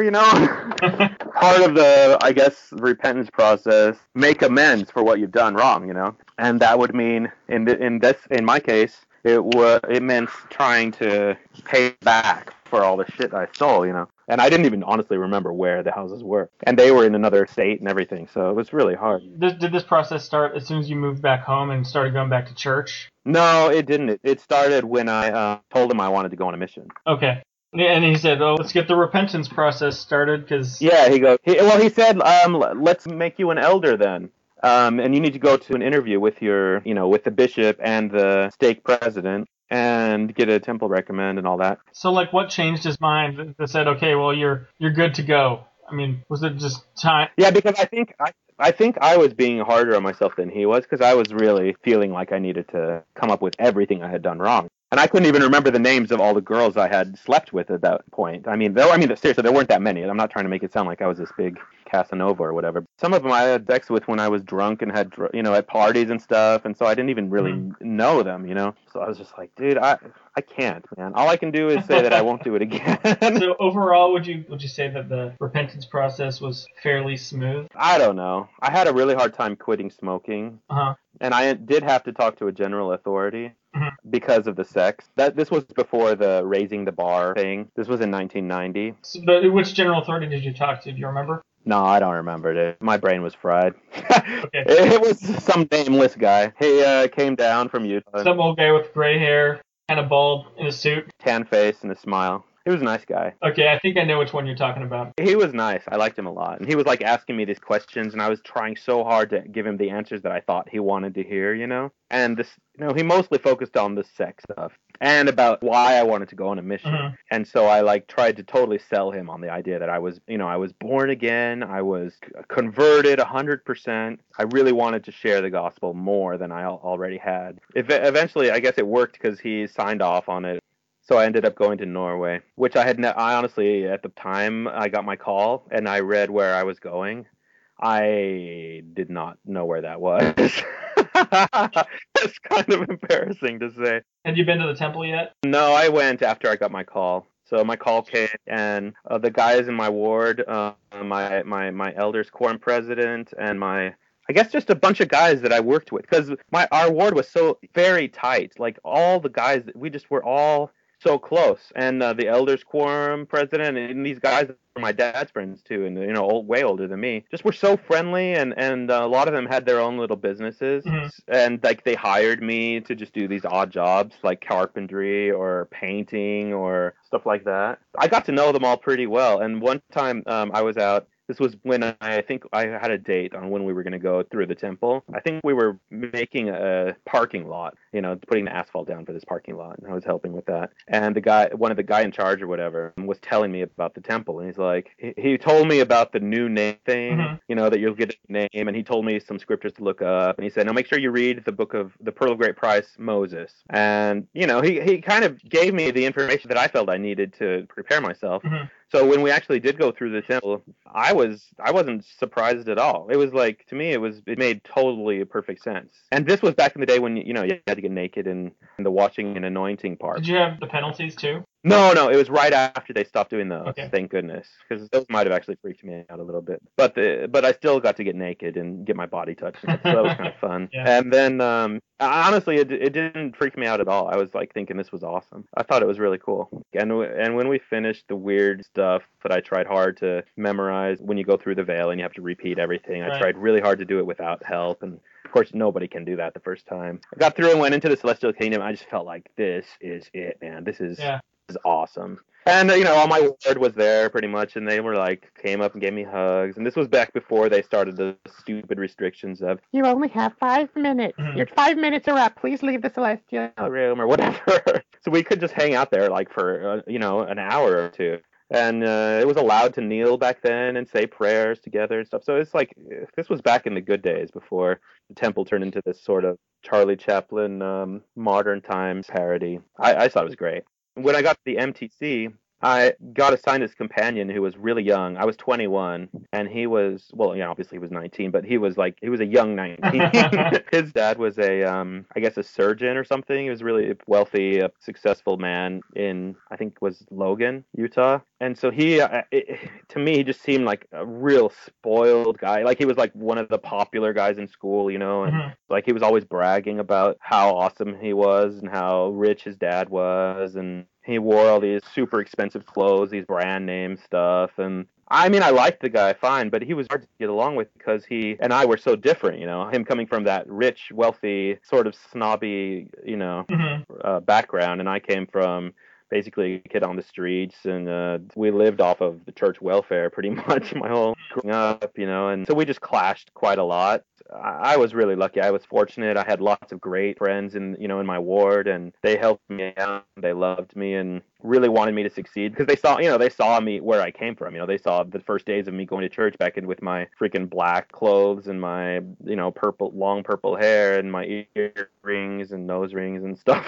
Part of the, I guess, repentance process, make amends for what you've done wrong, And that would mean, in my case, it meant trying to pay back for all the shit I stole, And I didn't even honestly remember where the houses were. And they were in another state and everything, so it was really hard. Did this process start as soon as you moved back home and started going back to church? No, it didn't. It started when I told him I wanted to go on a mission. Okay. And he said, "Oh, let's get the repentance process started," because... Yeah, he said, "Let's make you an elder then. And you need to go to an interview with with the bishop and the stake president, and get a temple recommend and all that." So, what changed his mind that said, "Okay, well, you're good to go"? I mean, was it just time? Yeah, because I think I was being harder on myself than he was, because I was really feeling like I needed to come up with everything I had done wrong. And I couldn't even remember the names of all the girls I had slept with at that point. Seriously, there weren't that many. I'm not trying to make it sound like I was this big Casanova or whatever. Some of them I had sex with when I was drunk and had, at parties and stuff. And so I didn't even really know them, So I was just like, dude, I can't, man. All I can do is say that I won't do it again. So overall, would you say that the repentance process was fairly smooth? I don't know. I had a really hard time quitting smoking. Uh-huh. And I did have to talk to a general authority because of the sex. This was before the raising the bar thing. This was in 1990. But which general authority did you talk to? Do you remember? No, I don't remember it. My brain was fried. Okay. It was some nameless guy. He came down from Utah. Some old guy with gray hair, kind of bald, in a suit. Tan face and a smile. He was a nice guy. Okay, I think I know which one you're talking about. He was nice. I liked him a lot. And he was asking me these questions, and I was trying so hard to give him the answers that I thought he wanted to hear, And this, he mostly focused on the sex stuff and about why I wanted to go on a mission. Mm-hmm. And so I tried to totally sell him on the idea that I was, I was born again. I was converted 100%. I really wanted to share the gospel more than I already had. Eventually, I guess it worked because he signed off on it. So I ended up going to Norway, which I honestly, at the time I got my call and I read where I was going, I did not know where that was. It's kind of embarrassing to say. Had you been to the temple yet? No, I went after I got my call. So my call came, and the guys in my ward, my elders quorum president, and I guess just a bunch of guys that I worked with, because our ward was so very tight. All the guys, we just were all so close, and the elders quorum president and these guys are my dad's friends too, and way older than me, just were so friendly, and a lot of them had their own little businesses, and they hired me to just do these odd jobs like carpentry or painting or stuff like that. I got to know them all pretty well, and one time I was out This was when I think I had a date on when we were going to go through the temple. I think we were making a parking lot, putting the asphalt down for this parking lot, and I was helping with that. And one of the guy in charge or whatever, was telling me about the temple, and he's like, he told me about the new name thing, that you'll get a name, and he told me some scriptures to look up, and he said, now make sure you read the book of the Pearl of Great Price, Moses. And he kind of gave me the information that I felt I needed to prepare myself. So when we actually did go through the temple, I wasn't surprised at all. It was like, to me, it made totally perfect sense. And this was back in the day when you had to get naked in the washing and anointing part. Did you have the penalties too? No, it was right after they stopped doing those. Okay. Thank goodness, because those might have actually freaked me out a little bit. But I still got to get naked and get my body touched, so that was kind of fun. Yeah. And then honestly, it didn't freak me out at all. I was like thinking this was awesome. I thought it was really cool. And when we finished the weird stuff that I tried hard to memorize, when you go through the veil and you have to repeat everything, I tried really hard to do it without help. And of course, nobody can do that the first time. I got through and went into the Celestial Kingdom. I just felt like, this is it, man. This is awesome. And, all my ward was there pretty much, and they were came up and gave me hugs. And this was back before they started the stupid restrictions of, you only have 5 minutes. Your 5 minutes are up. Please leave the celestial room or whatever. So we could just hang out there for, an hour or two. And it was allowed to kneel back then and say prayers together and stuff. So it's like, this was back in the good days before the temple turned into this sort of Charlie Chaplin modern times parody. I thought it was great. When I got to the MTC, I got assigned this companion who was really young. I was 21, and he was, obviously he was 19, but he was a young 19. His dad was a surgeon or something. He was really wealthy, successful man in, I think, was Logan, Utah. And so to me, he just seemed like a real spoiled guy. Like he was like one of the popular guys in school, and like he was always bragging about how awesome he was and how rich his dad was, and he wore all these super expensive clothes, these brand name stuff. And I mean, I liked the guy fine, but he was hard to get along with because he and I were so different, him coming from that rich, wealthy, sort of snobby, background. And I came from basically a kid on the streets, and we lived off of the church welfare pretty much my whole growing up, and so we just clashed quite a lot. I was really lucky. I was fortunate. I had lots of great friends in my ward, and they helped me out. They loved me and really wanted me to succeed because they saw me where I came from. They saw the first days of me going to church back in with my freaking black clothes and my, long purple hair and my earrings and nose rings and stuff.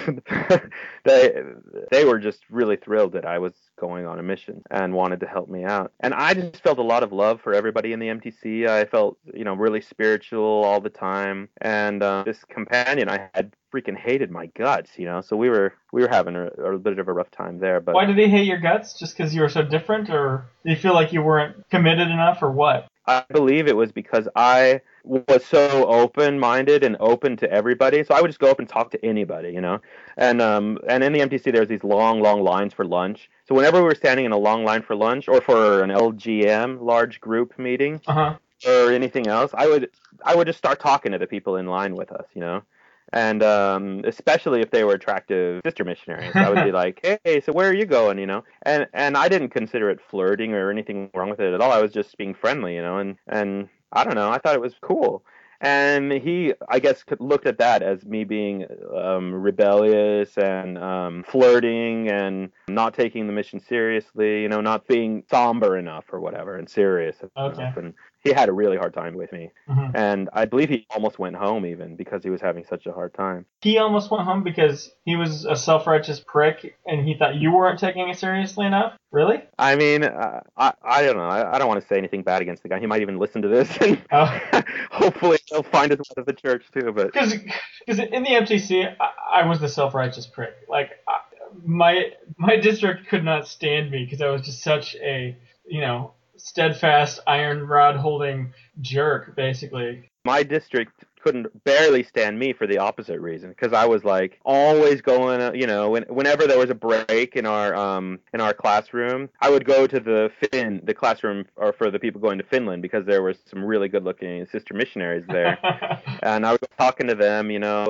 They were just really thrilled that I was going on a mission and wanted to help me out. And I just felt a lot of love for everybody in the MTC. I felt, really spiritual all the time. And this companion I had freaking hated my guts, so we were having a bit of a rough time there. But why did they hate your guts? Just because you were so different, or did you feel like you weren't committed enough, or what? I believe it was because I was so open-minded and open to everybody, so I would just go up and talk to anybody, And in the MTC, there's these long lines for lunch. So whenever we were standing in a long line for lunch, or for an LGM, large group meeting, or anything else, I would just start talking to the people in line with us, And especially if they were attractive sister missionaries, I would be like, hey, so where are you going, And I didn't consider it flirting or anything wrong with it at all. I was just being friendly, and I don't know, I thought it was cool. And he, I guess, looked at that as me being rebellious and flirting and not taking the mission seriously, not being somber enough or whatever and serious enough. And he had a really hard time with me. And I believe he almost went home even because he was having such a hard time. He almost went home because he was a self-righteous prick and he thought you weren't taking it seriously enough? Really? I mean, I don't know. I don't want to say anything bad against the guy. He might even listen to this, and hopefully he'll find his way to the church too. But because in the MTC, I was the self-righteous prick. Like my district could not stand me because I was just such a steadfast iron rod holding jerk, basically. My district couldn't barely stand me for the opposite reason, because I was like always going, whenever there was a break in our classroom, I would go to the classroom or for the people going to Finland, because there were some really good looking sister missionaries there. And I was talking to them, and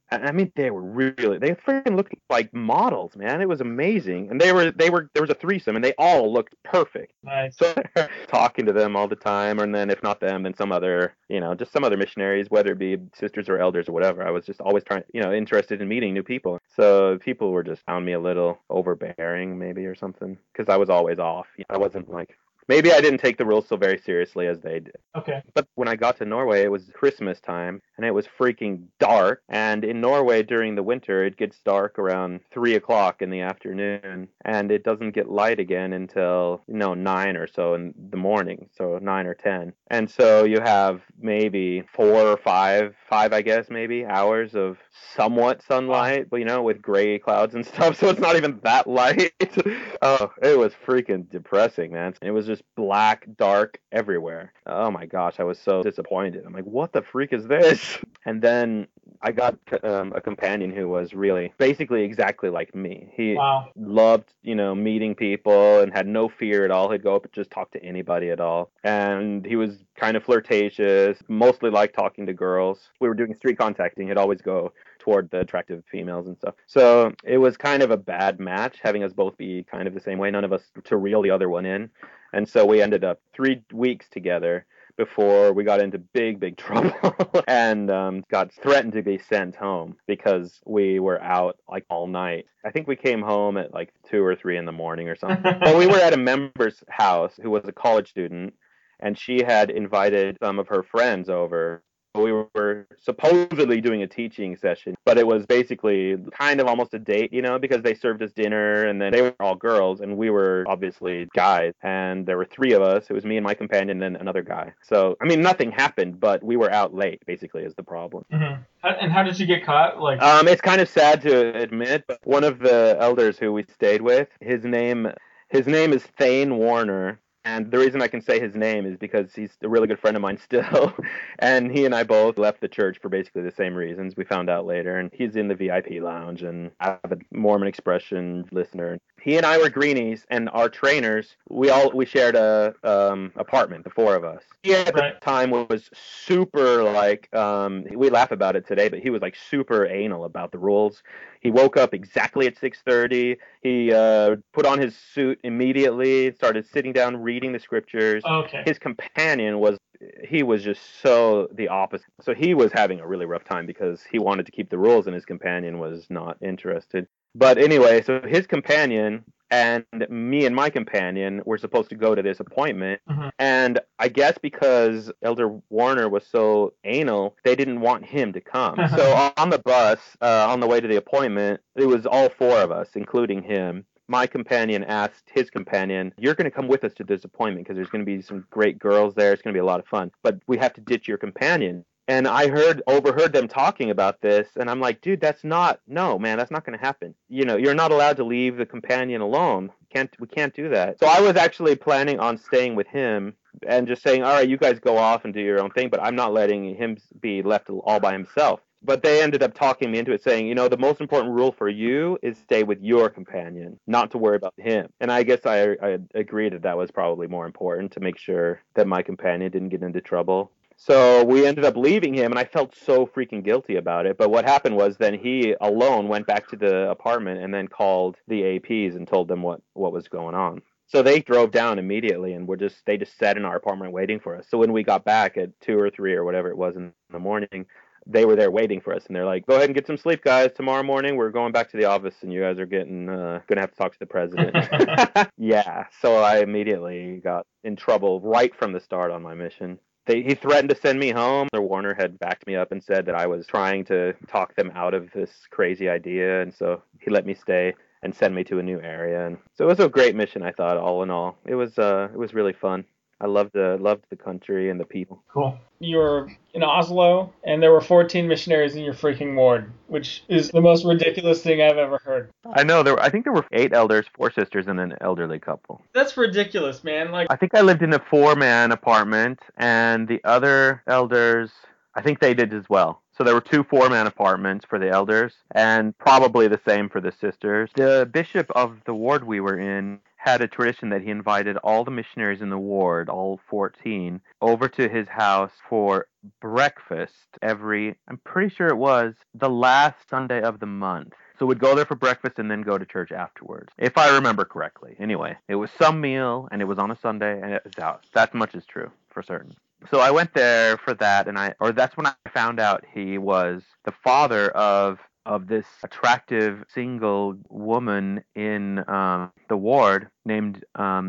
I mean, they freaking looked like models, man. It was amazing. And there was a threesome and they all looked perfect. Nice. So talking to them all the time, and then if not them, then some other, just some other missionaries, whether it be sisters or elders or whatever. I was just always trying, interested in meeting new people. So people were just found me a little overbearing, maybe, or something, because I was always off. I wasn't like, maybe I didn't take the rules so very seriously as they did. Okay. But when I got to Norway, it was Christmas time, and it was freaking dark. And in Norway, during the winter, it gets dark around 3 o'clock in the afternoon, and it doesn't get light again until, 9 or so in the morning, so 9 or 10. And so you have maybe 4 or 5, I guess, maybe, hours of somewhat sunlight, but, with gray clouds and stuff, so it's not even that light. Oh, it was freaking depressing, man. It was just black, dark everywhere. Oh my gosh, I was so disappointed. I'm like, what the freak is this? And then I got a companion who was really basically exactly like me. He loved, meeting people and had no fear at all. He'd go up and just talk to anybody at all. And he was kind of flirtatious, mostly liked talking to girls. We were doing street contacting. He'd always go toward the attractive females and stuff. So it was kind of a bad match, having us both be kind of the same way, none of us to reel the other one in. And so we ended up 3 weeks together before we got into big trouble and got threatened to be sent home because we were out like all night. I think we came home at like 2 or 3 in the morning or something. But we were at a member's house who was a college student, and she had invited some of her friends over. We were supposedly doing a teaching session, but it was basically kind of almost a date, because they served us dinner, and then they were all girls, and we were obviously guys, and there were 3 of us. It was me and my companion and another guy. So, I mean, nothing happened, but we were out late, basically, is the problem. Mm-hmm. And how did you get caught? It's kind of sad to admit, but one of the elders who we stayed with, his name is Thane Warner. And the reason I can say his name is because he's a really good friend of mine still. And he and I both left the church for basically the same reasons. We found out later. And he's in the VIP lounge and avid Mormon Expression listener. He and I were greenies, and our trainers, we shared a apartment, the 4 of us. He at the time was super we laugh about it today, but he was like super anal about the rules. He woke up exactly at 6:30. He put on his suit immediately, started sitting down reading the scriptures. Okay. His companion was just so the opposite. So he was having a really rough time because he wanted to keep the rules and his companion was not interested. But anyway, so his companion and me and my companion were supposed to go to this appointment. Mm-hmm. And I guess because Elder Warner was so anal, they didn't want him to come. So on the bus, on the way to the appointment, it was all 4 of us, including him. My companion asked his companion, "You're going to come with us to this appointment because there's going to be some great girls there. It's going to be a lot of fun. But we have to ditch your companion." And I overheard them talking about this, and I'm like, dude, that's not going to happen. You're not allowed to leave the companion alone. We can't do that. So I was actually planning on staying with him and just saying, all right, you guys go off and do your own thing, but I'm not letting him be left all by himself. But they ended up talking me into it, saying, the most important rule for you is stay with your companion, not to worry about him. And I guess I agreed that was probably more important, to make sure that my companion didn't get into trouble. So we ended up leaving him, and I felt so freaking guilty about it. But what happened was then he alone went back to the apartment and then called the APs and told them what was going on. So they drove down immediately, and they just sat in our apartment waiting for us. So when we got back at 2 or 3 or whatever it was in the morning, they were there waiting for us, and they're like, "Go ahead and get some sleep, guys. Tomorrow morning we're going back to the office, and you guys are gonna have to talk to the president." Yeah. So I immediately got in trouble right from the start on my mission. He threatened to send me home. Warner had backed me up and said that I was trying to talk them out of this crazy idea, and so he let me stay and send me to a new area. And so it was a great mission, I thought, all in all. It was really fun. I loved the country and the people. Cool. You were in Oslo, and there were 14 missionaries in your freaking ward, which is the most ridiculous thing I've ever heard. I know. I think there were 8 elders, 4 sisters, and an elderly couple. That's ridiculous, man. I think I lived in a 4-man apartment, and the other elders, I think they did as well. So there were 2 4-man apartments for the elders, and probably the same for the sisters. The bishop of the ward we were in, had a tradition that he invited all the missionaries in the ward, all 14, over to his house for breakfast I'm pretty sure it was the last Sunday of the month. So we'd go there for breakfast and then go to church afterwards, if I remember correctly. Anyway, it was some meal, and it was on a Sunday, and it was out. That much is true, for certain. So I went there for that, that's when I found out he was the father of this attractive single woman in the ward named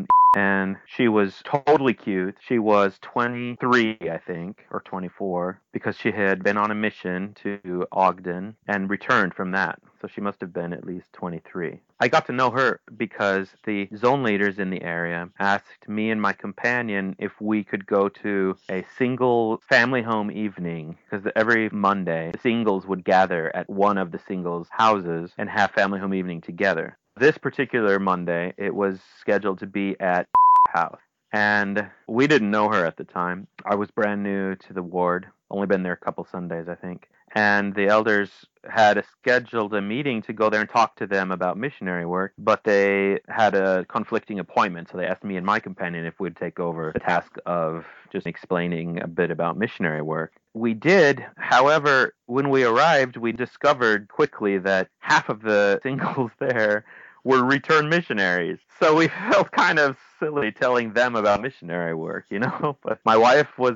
and she was totally cute. She was 23, I think, or 24, because she had been on a mission to Ogden and returned from that. So she must have been at least 23. I got to know her because the zone leaders in the area asked me and my companion if we could go to a single family home evening, because every Monday the singles would gather at one of the singles' houses and have family home evening together. This particular Monday, it was scheduled to be at house. And we didn't know her at the time. I was brand new to the ward, only been there a couple Sundays, I think. And the elders had scheduled a meeting to go there and talk to them about missionary work, but they had a conflicting appointment, so they asked me and my companion if we'd take over the task of just explaining a bit about missionary work. We did. However, when we arrived, we discovered quickly that half of the singles there were returned missionaries. So we felt kind of silly telling them about missionary work, But my wife was,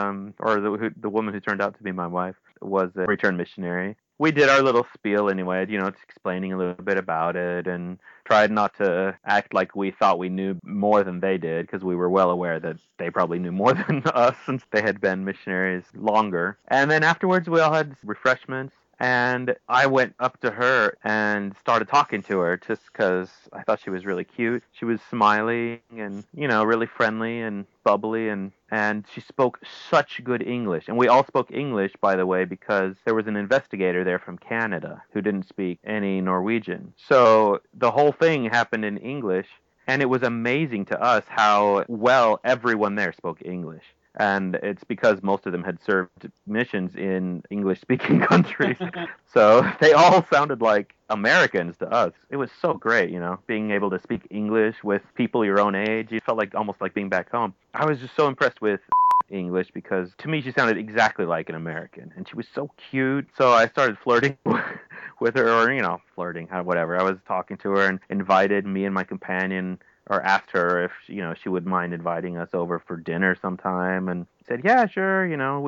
or the woman who turned out to be my wife, was a returned missionary. We did our little spiel anyway, explaining a little bit about it, and tried not to act like we thought we knew more than they did, because we were well aware that they probably knew more than us since they had been missionaries longer. And then afterwards we all had refreshments. And I went up to her and started talking to her just because I thought she was really cute. She was smiling and, really friendly and bubbly, and she spoke such good English. And we all spoke English, by the way, because there was an investigator there from Canada who didn't speak any Norwegian. So the whole thing happened in English, and it was amazing to us how well everyone there spoke English. And it's because most of them had served missions in English-speaking countries. So they all sounded like Americans to us. It was so great, being able to speak English with people your own age. You felt like almost like being back home. I was just so impressed with English because to me she sounded exactly like an American. And she was so cute. So I started flirting with her, or, flirting, whatever. I was talking to her and invited me and my companion, or asked her if she would mind inviting us over for dinner sometime, and said, yeah, sure,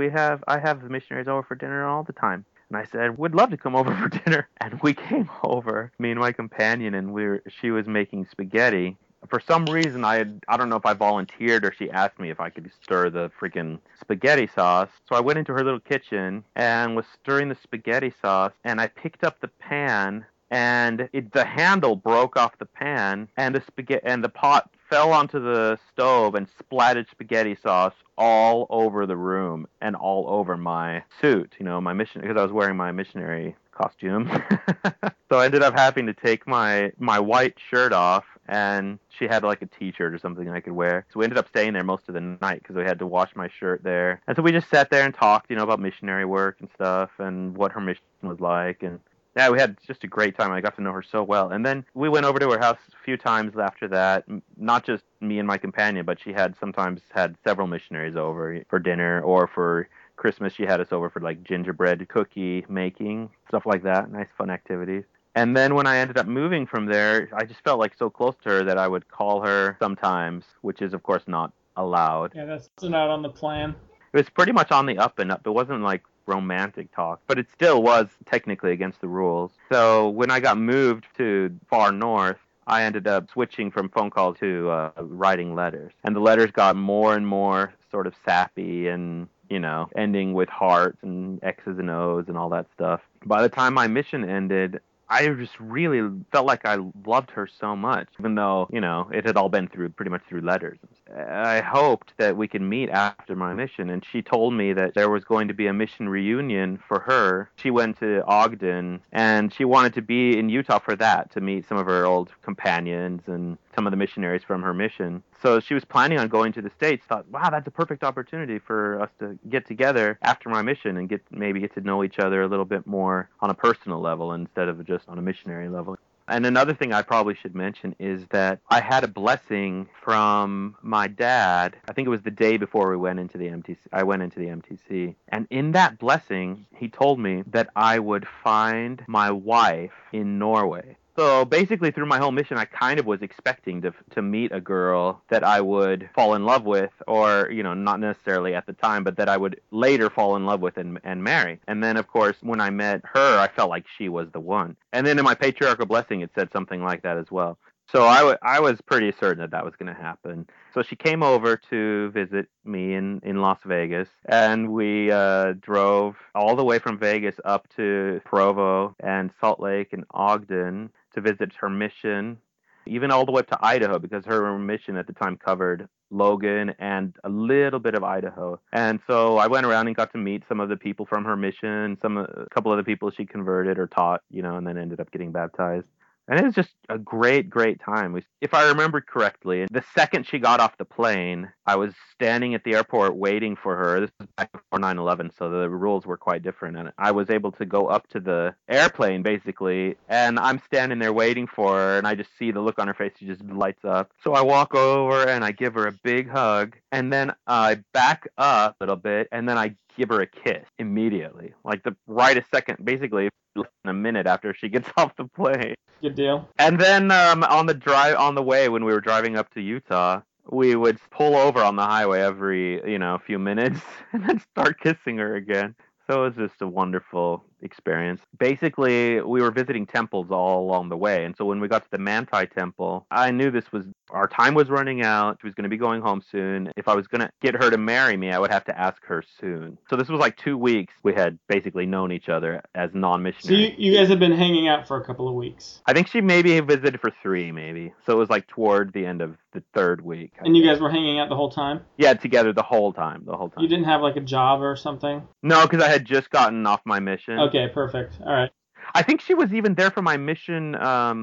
I have the missionaries over for dinner all the time. And I said, would love to come over for dinner. And we came over, me and my companion, and she was making spaghetti. For some reason, I don't know if I volunteered or she asked me if I could stir the freaking spaghetti sauce. So I went into her little kitchen and was stirring the spaghetti sauce, and I picked up the pan, and the handle broke off the pan, and the pot fell onto the stove and splattered spaghetti sauce all over the room and all over my suit, my mission, because I was wearing my missionary costume. So I ended up having to take my white shirt off, and she had like a t-shirt or something I could wear. So we ended up staying there most of the night because we had to wash my shirt there. And so we just sat there and talked, about missionary work and stuff and what her mission was like. And yeah, we had just a great time. I got to know her so well. And then we went over to her house a few times after that, not just me and my companion, but she had sometimes had several missionaries over for dinner, or for Christmas she had us over for like gingerbread cookie making, stuff like that, nice fun activities. And then when I ended up moving from there, I just felt like so close to her that I would call her sometimes, which is of course not allowed. Yeah, that's not on the plan. It was pretty much on the up and up. It wasn't like romantic talk, but it still was technically against the rules. So when I got moved to far north, I ended up switching from phone calls to writing letters. And the letters got more and more sort of sappy and, ending with hearts and X's and O's and all that stuff. By the time my mission ended, I just really felt like I loved her so much, even though, it had all been pretty much through letters. I hoped that we could meet after my mission, and she told me that there was going to be a mission reunion for her. She went to Ogden, and she wanted to be in Utah for that, to meet some of her old companions and some of the missionaries from her mission. So she was planning on going to the States, thought, wow, that's a perfect opportunity for us to get together after my mission and maybe get to know each other a little bit more on a personal level instead of just on a missionary level. And another thing I probably should mention is that I had a blessing from my dad. I think it was the day before we went into the MTC. I went into the MTC. And in that blessing, he told me that I would find my wife in Norway. So basically, through my whole mission, I kind of was expecting to meet a girl that I would fall in love with, or, not necessarily at the time, but that I would later fall in love with and marry. And then, of course, when I met her, I felt like she was the one. And then in my patriarchal blessing, it said something like that as well. So I was pretty certain that was going to happen. So she came over to visit me in Las Vegas, and we drove all the way from Vegas up to Provo and Salt Lake and Ogden to visit her mission, even all the way up to Idaho, because her mission at the time covered Logan and a little bit of Idaho. And so I went around and got to meet some of the people from her mission, a couple of the people she converted or taught, and then ended up getting baptized. And it was just a great, great time. If I remember correctly, the second she got off the plane, I was standing at the airport waiting for her. This was back before 9/11, so the rules were quite different. And I was able to go up to the airplane, basically, and I'm standing there waiting for her, and I just see the look on her face. She just lights up. So I walk over, and I give her a big hug, and then I back up a little bit, and then I give her a kiss immediately. Like right a second, basically, a minute after she gets off the plane. Good deal. And then on the way when we were driving up to Utah, we would pull over on the highway every few minutes and then start kissing her again. So it was just a wonderful experience. Basically, we were visiting temples all along the way. And so when we got to the Manti Temple, I knew our time was running out. She was going to be going home soon. If I was going to get her to marry me, I would have to ask her soon. So this was like 2 weeks. We had basically known each other as non-missionaries. So you guys had been hanging out for a couple of weeks. I think she maybe visited for 3, maybe. So it was like toward the end of the 3rd week. And you guys were hanging out the whole time? Yeah, together the whole time. You didn't have like a job or something? No, because I had just gotten off my mission. Okay, perfect. All right. I think she was even there for my mission,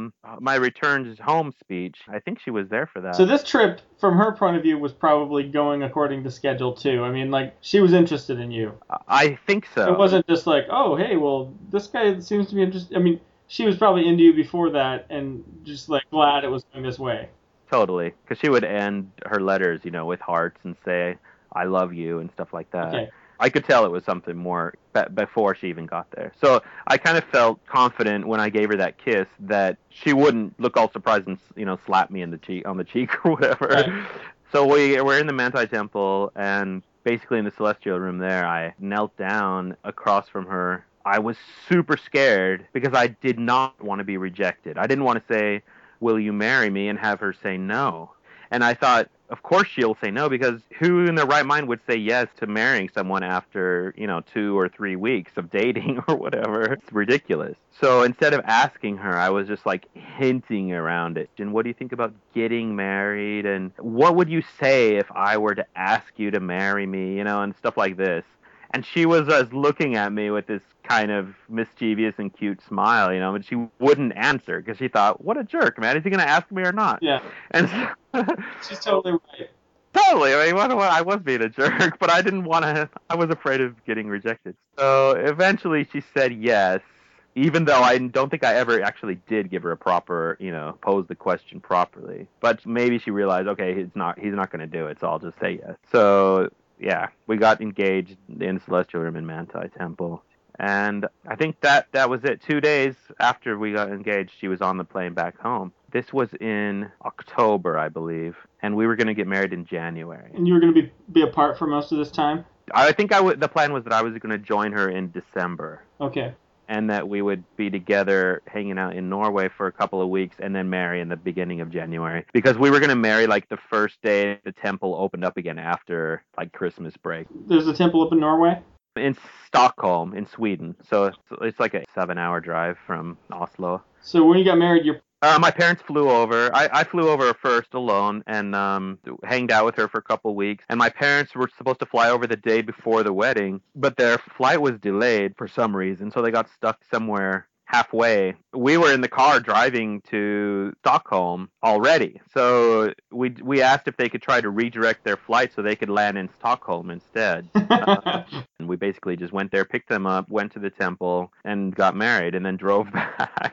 my return home speech. I think she was there for that. So this trip, from her point of view, was probably going according to schedule, too. I mean, like, she was interested in you. I think so. It wasn't just like, oh, hey, well, this guy seems to be interested. I mean, she was probably into you before that and just, like, glad it was going this way. Totally. Because she would end her letters, with hearts and say, I love you and stuff like that. Okay. I could tell it was something more before she even got there. So I kind of felt confident when I gave her that kiss that she wouldn't look all surprised and, slap me on the cheek or whatever. Right. So we're in the Manti Temple, and basically in the celestial room there, I knelt down across from her. I was super scared because I did not want to be rejected. I didn't want to say, will you marry me, and have her say no. And I thought, of course she'll say no, because who in their right mind would say yes to marrying someone after, 2 or 3 weeks of dating or whatever? It's ridiculous. So instead of asking her, I was just like hinting around it. And what do you think about getting married? And what would you say if I were to ask you to marry me, and stuff like this. And she was looking at me with this kind of mischievous and cute smile, and she wouldn't answer because she thought, what a jerk, man. Is he going to ask me or not? Yeah. And so, she's totally right. Totally. I mean, I was being a jerk, but I didn't want to. I was afraid of getting rejected. So eventually she said yes, even though I don't think I ever actually did give her a proper, pose the question properly. But maybe she realized, okay, he's not going to do it, so I'll just say yes. So yeah, we got engaged in the celestial room in Manti Temple. And I think that was it. 2 days after we got engaged, she was on the plane back home. This was in October, I believe, and we were going to get married in January. And you were going to be apart for most of this time? I think the plan was that I was going to join her in December. Okay. And that we would be together hanging out in Norway for a couple of weeks and then marry in the beginning of January. Because we were going to marry like the first day the temple opened up again after like Christmas break. There's a temple up in Norway? In Stockholm, in Sweden. So it's like a 7-hour drive from Oslo. So when you got married, my parents flew over. I flew over first alone and hanged out with her for a couple of weeks. And my parents were supposed to fly over the day before the wedding, but their flight was delayed for some reason, so they got stuck somewhere halfway. We were in the car driving to Stockholm already, so we asked if they could try to redirect their flight so they could land in Stockholm instead. And we basically just went there, picked them up, went to the temple, and got married, and then drove back.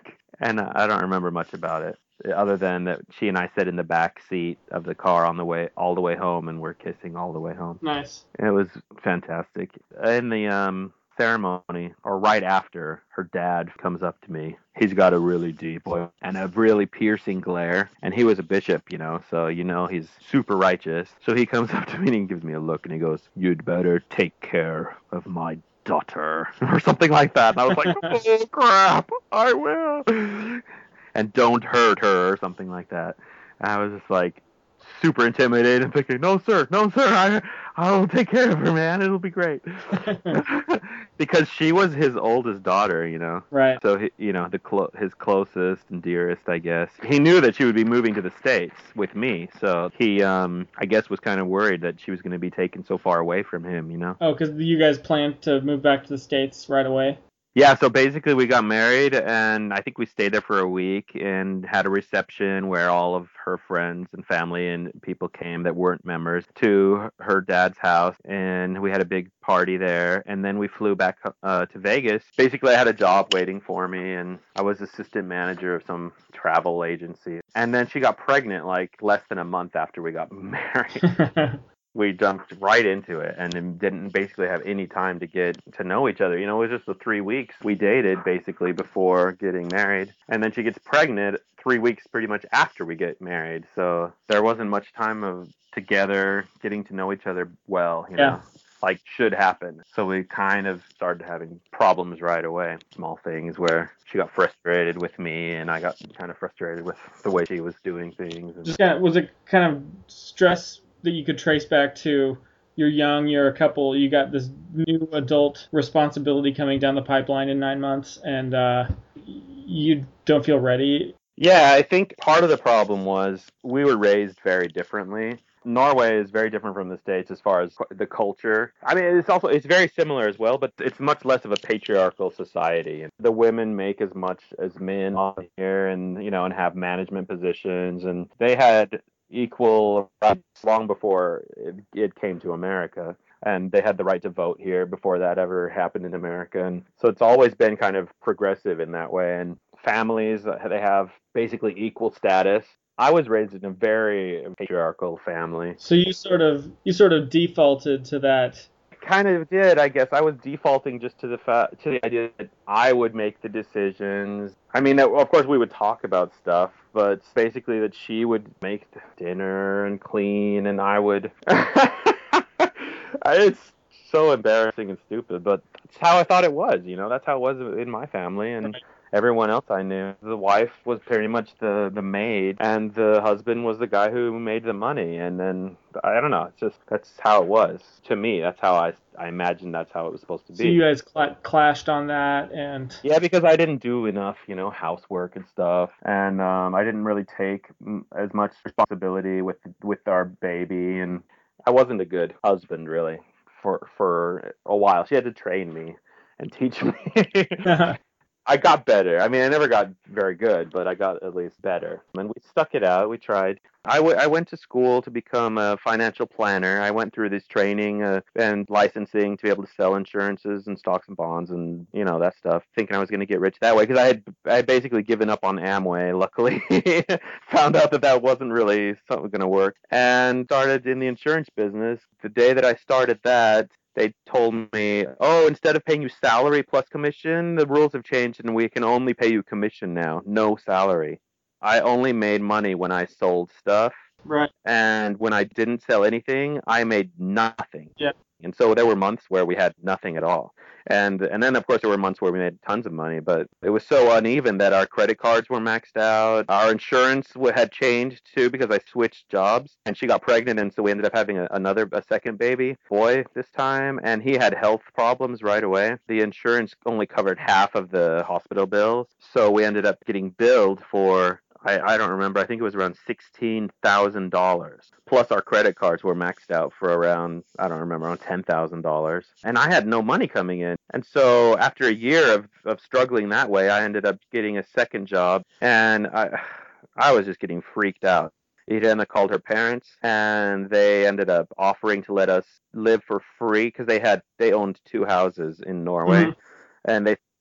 And I don't remember much about it, other than that she and I sit in the back seat of the car all the way home, and we're kissing all the way home. Nice. It was fantastic. In the ceremony, or right after, her dad comes up to me. He's got a really deep voice and a really piercing glare, and he was a bishop, so he's super righteous. So he comes up to me and he gives me a look and he goes, "You'd better take care of my daughter," or something like that. And I was like, "Oh crap, I will," and "don't hurt her," or something like that. And I was just like super intimidated and thinking, "No sir, I'll take care of her, man. It'll be great." Because she was his oldest daughter, Right. So his closest and dearest, I guess. He knew that she would be moving to the States with me, so he, I guess, was kind of worried that she was going to be taken so far away from him, Oh, because you guys planned to move back to the States right away? Yeah, so basically we got married, and I think we stayed there for a week and had a reception where all of her friends and family and people came that weren't members to her dad's house, and we had a big party there, and then we flew back to Vegas. Basically, I had a job waiting for me, and I was assistant manager of some travel agency. And then she got pregnant like less than a month after we got married. We jumped right into it and didn't basically have any time to get to know each other. It was just the 3 weeks we dated basically before getting married. And then she gets pregnant 3 weeks pretty much after we get married. So there wasn't much time of together getting to know each other well, like should happen. So we kind of started having problems right away. Small things where she got frustrated with me and I got kind of frustrated with the way she was doing things. Was it kind of stress that you could trace back to you're young, you're a couple, you got this new adult responsibility coming down the pipeline in 9 months, and you don't feel ready? Yeah, I think part of the problem was we were raised very differently. Norway is very different from the States as far as the culture. I mean, it's very similar as well, but it's much less of a patriarchal society. The women make as much as men on here, and and have management positions, and they had equal rights long before it came to America, and they had the right to vote here before that ever happened in America. And so it's always been kind of progressive in that way, and families, they have basically equal status. I was raised in a very patriarchal family. So you sort of defaulted to that. Kind of did, I guess. I was defaulting just to the idea that I would make the decisions. I mean, of course, we would talk about stuff, but basically that she would make dinner and clean, and I would. It's so embarrassing and stupid, but that's how I thought it was. That's how it was in my family, and everyone else I knew. The wife was pretty much the maid, and the husband was the guy who made the money. And then, I don't know, that's how it was. To me, that's how I imagine that's how it was supposed to be. So you guys clashed on that, and... Yeah, because I didn't do enough, housework and stuff. And I didn't really take as much responsibility with our baby. And I wasn't a good husband, really, for a while. She had to train me and teach me. I got better. I mean, I never got very good, but I got at least better. And we stuck it out. We tried. I went to school to become a financial planner. I went through this training and licensing to be able to sell insurances and stocks and bonds and, that stuff, thinking I was going to get rich that way, because I had basically given up on Amway, luckily. Found out that wasn't really something going to work, and started in the insurance business. The day that I started that, they told me, "Oh, instead of paying you salary plus commission, the rules have changed and we can only pay you commission now, no salary." I only made money when I sold stuff. Right. And when I didn't sell anything, I made nothing. Yeah. And so there were months where we had nothing at all. And then, of course, there were months where we made tons of money, but it was so uneven that our credit cards were maxed out. Our insurance had changed, too, because I switched jobs, and she got pregnant, and so we ended up having a second baby boy this time, and he had health problems right away. The insurance only covered half of the hospital bills, so we ended up getting billed for... I don't remember. I think it was around $16,000. Plus our credit cards were maxed out for around, I don't remember, around $10,000. And I had no money coming in. And so after a year of struggling that way, I ended up getting a second job. And I was just getting freaked out. Irena called her parents, and they ended up offering to let us live for free because they owned 2 houses in Norway. Mm-hmm. And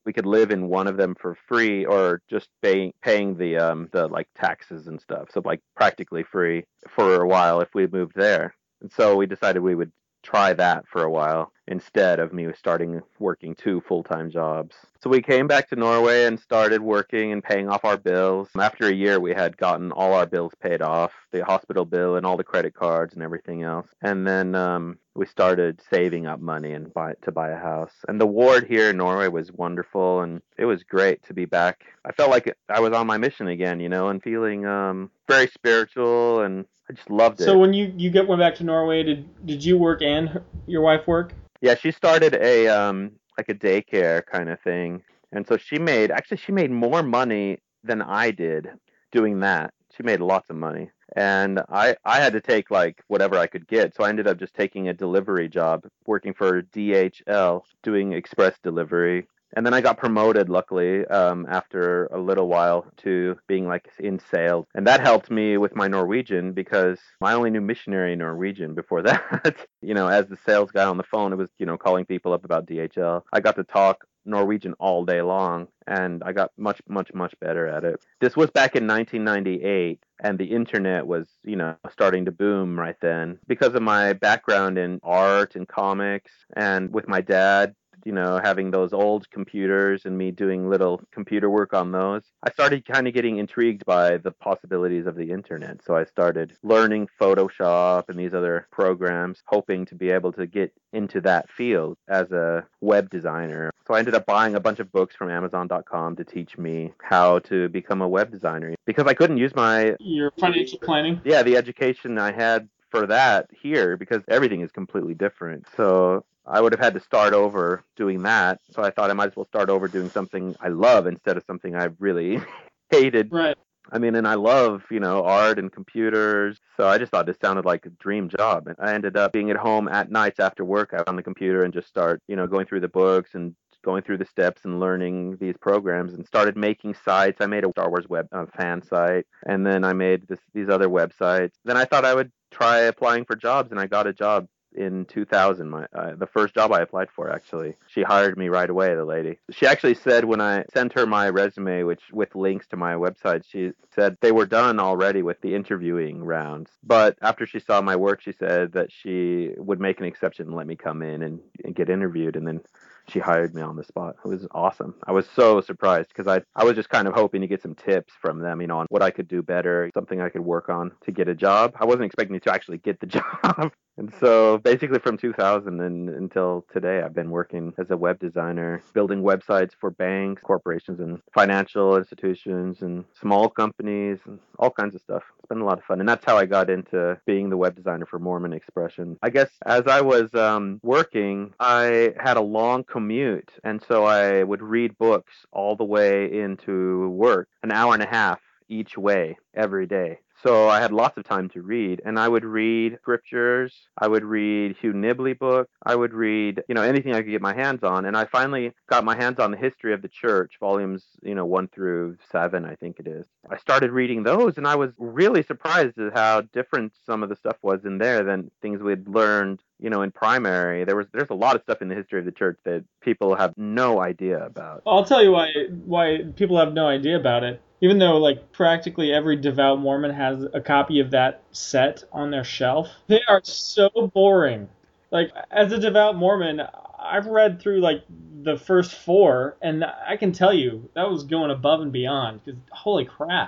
we could live in one of them for free or just paying the like taxes and stuff. So like practically free for a while if we moved there. And so we decided we would try that for a while instead of me starting working 2 full-time jobs. So we came back to Norway and started working and paying off our bills. After a year, we had gotten all our bills paid off, the hospital bill and all the credit cards and everything else. And then we started saving up money and to buy a house. And the ward here in Norway was wonderful, and it was great to be back. I felt like I was on my mission again, and feeling very spiritual, and I just loved it. So when you went back to Norway, did you work and your wife work? Yeah, she started a like a daycare kind of thing, and so she made more money than I did doing that. She made lots of money, and I had to take like whatever I could get. So I ended up just taking a delivery job, working for DHL, doing express delivery. And then I got promoted, luckily, after a little while to being like in sales. And that helped me with my Norwegian because I only knew missionary Norwegian before that. As the sales guy on the phone, it was, calling people up about DHL. I got to talk Norwegian all day long, and I got much, much, much better at it. This was back in 1998, and the internet was, starting to boom right then. Because of my background in art and comics, and with my dad, having those old computers and me doing little computer work on those, I started kind of getting intrigued by the possibilities of the internet. So I started learning Photoshop and these other programs, hoping to be able to get into that field as a web designer. So I ended up buying a bunch of books from Amazon.com to teach me how to become a web designer because I couldn't use your financial planning. Yeah, the education I had for that here because everything is completely different. So I would have had to start over doing that. So I thought I might as well start over doing something I love instead of something I really hated. Right. I mean, and I love, art and computers. So I just thought this sounded like a dream job. And I ended up being at home at nights after work out on the computer and just start, going through the books and going through the steps and learning these programs and started making sites. I made a Star Wars web fan site, and then I made these other websites. Then I thought I would try applying for jobs, and I got a job in 2000, the first job I applied for, actually. She hired me right away, the lady. She actually said when I sent her my resume, which with links to my website, she said they were done already with the interviewing rounds. But after she saw my work, she said that she would make an exception and let me come in and get interviewed. And then she hired me on the spot. It was awesome. I was so surprised because I was just kind of hoping to get some tips from them, on what I could do better, something I could work on to get a job. I wasn't expecting to actually get the job. And so basically from 2000 until today, I've been working as a web designer, building websites for banks, corporations, and financial institutions, and small companies, and all kinds of stuff. It's been a lot of fun. And that's how I got into being the web designer for Mormon Expression. I guess as I was working, I had a long commute. And so I would read books all the way into work, an hour and a half each way every day. So I had lots of time to read, and I would read scriptures, I would read Hugh Nibley book, I would read, anything I could get my hands on, and I finally got my hands on the History of the Church, volumes, 1 through 7, I think it is. I started reading those, and I was really surprised at how different some of the stuff was in there than things we'd learned, in primary. There's a lot of stuff in the history of the church that people have no idea about. I'll tell you why people have no idea about it. Even though, practically every devout Mormon has a copy of that set on their shelf, they are so boring. As a devout Mormon, I've read through, the first 4, and I can tell you, that was going above and beyond, because holy crap.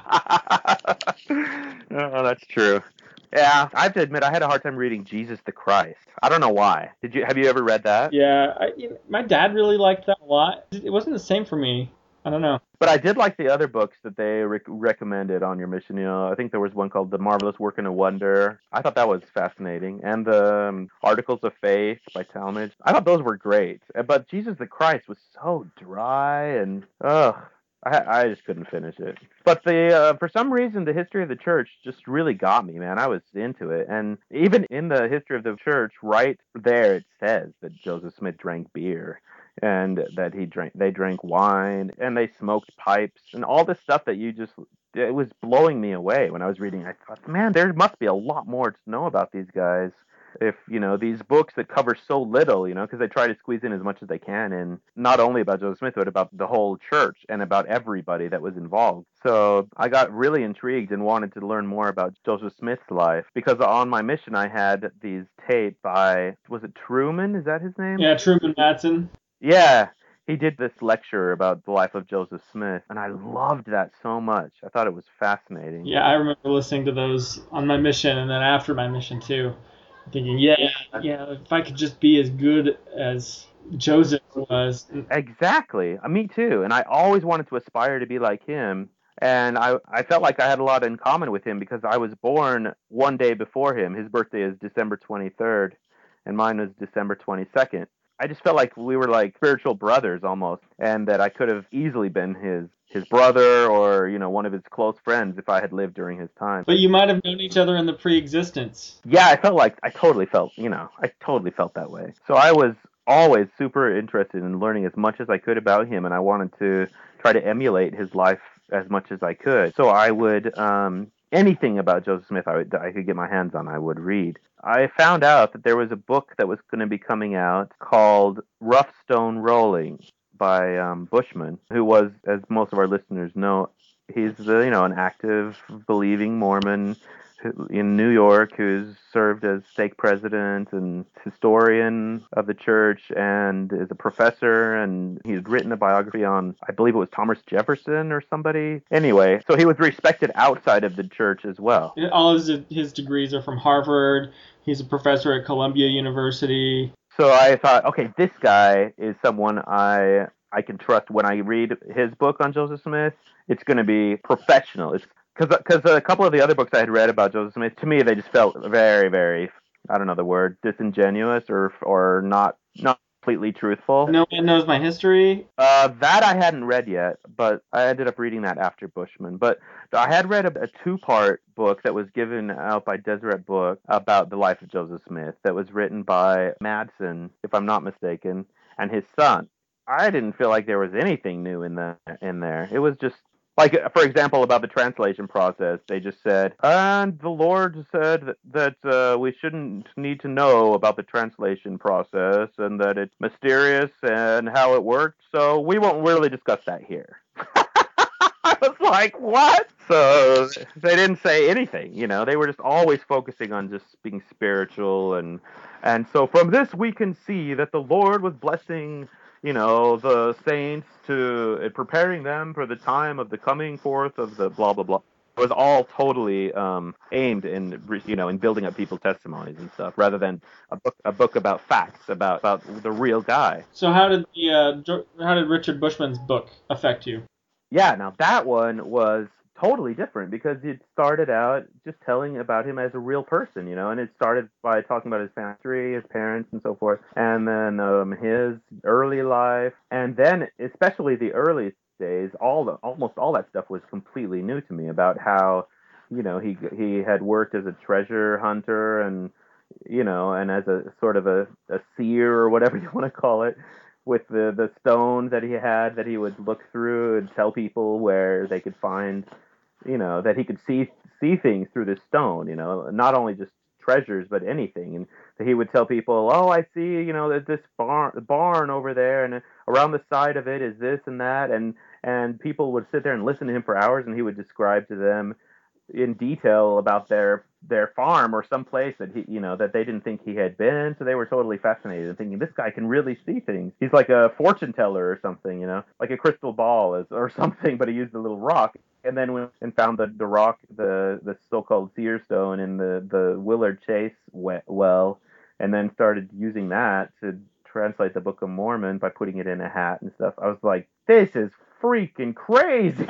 Oh, that's true. Yeah, I have to admit, I had a hard time reading Jesus the Christ. I don't know why. Have you ever read that? Yeah, my dad really liked that a lot. It wasn't the same for me. I don't know. But I did like the other books that they recommended on your mission. I think there was one called The Marvelous Work and a Wonder. I thought that was fascinating. And the Articles of Faith by Talmage. I thought those were great. But Jesus the Christ was so dry and, I just couldn't finish it. But for some reason, the History of the Church just really got me, man. I was into it. And even in the History of the Church, right there, it says that Joseph Smith drank beer. And that they drank wine, and they smoked pipes, and all this stuff that it was blowing me away when I was reading. I thought, man, there must be a lot more to know about these guys. if these books that cover so little, because they try to squeeze in as much as they can, and not only about Joseph Smith, but about the whole church and about everybody that was involved. So I got really intrigued and wanted to learn more about Joseph Smith's life, because on my mission I had these tapes by, was it Truman? Is that his name? Yeah, Truman Madsen. Yeah, he did this lecture about the life of Joseph Smith, and I loved that so much. I thought it was fascinating. Yeah, I remember listening to those on my mission and then after my mission too, thinking, yeah, if I could just be as good as Joseph was. Exactly. Me too. And I always wanted to aspire to be like him. And I felt like I had a lot in common with him because I was born one day before him. His birthday is December 23rd, and mine was December 22nd. I just felt like we were like spiritual brothers almost, and that I could have easily been his brother or, one of his close friends if I had lived during his time. But you might have known each other in the pre-existence. Yeah, I totally felt that way. So I was always super interested in learning as much as I could about him, and I wanted to try to emulate his life as much as I could. So I would anything about Joseph Smith I could get my hands on, I would read. I found out that there was a book that was going to be coming out called Rough Stone Rolling by Bushman, who was, as most of our listeners know, he's an active, believing Mormon in New York who's served as stake president and historian of the church and is a professor, and he's written a biography on, I believe it was Thomas Jefferson or somebody. Anyway, so he was respected outside of the church as well. All his degrees are from Harvard. He's a professor at Columbia University. So I thought, okay, this guy is someone I can trust when I read his book on Joseph Smith. It's going to be professional. It's because a couple of the other books I had read about Joseph Smith, to me, they just felt very, very, I don't know the word, disingenuous or not completely truthful. No One Knows My History? That I hadn't read yet, but I ended up reading that after Bushman. But I had read a two-part book that was given out by Deseret Book about the life of Joseph Smith that was written by Madsen, if I'm not mistaken, and his son. I didn't feel like there was anything new in there. It was just, like, for example, about the translation process, they just said, and the Lord said that we shouldn't need to know about the translation process and that it's mysterious and how it works, so we won't really discuss that here. I was like, what? So they didn't say anything, they were just always focusing on just being spiritual, and so from this we can see that the Lord was blessing the saints to preparing them for the time of the coming forth of the blah, blah, blah. It was all totally aimed in building up people's testimonies and stuff, rather than a book about facts, about the real guy. So how did Richard Bushman's book affect you? Yeah, now that one was totally different because it started out just telling about him as a real person, and it started by talking about his family, his parents, and so forth, and then his early life, and then especially the early days, almost all that stuff was completely new to me about how, he had worked as a treasure hunter and as a sort of a seer or whatever you want to call it, with the stones that he had that he would look through and tell people where they could find, that he could see things through this stone, not only just treasures, but anything. And he would tell people, oh, I see, there's this barn over there, and around the side of it is this and that. And people would sit there and listen to him for hours, and he would describe to them in detail about their farm or some place that that they didn't think he had been. So they were totally fascinated and thinking, this guy can really see things. He's like a fortune teller or something, like a crystal ball or something, but he used a little rock. And then went and found the rock, the so-called seer stone in the Willard Chase well, and then started using that to translate the Book of Mormon by putting it in a hat and stuff. I was like, this is freaking crazy.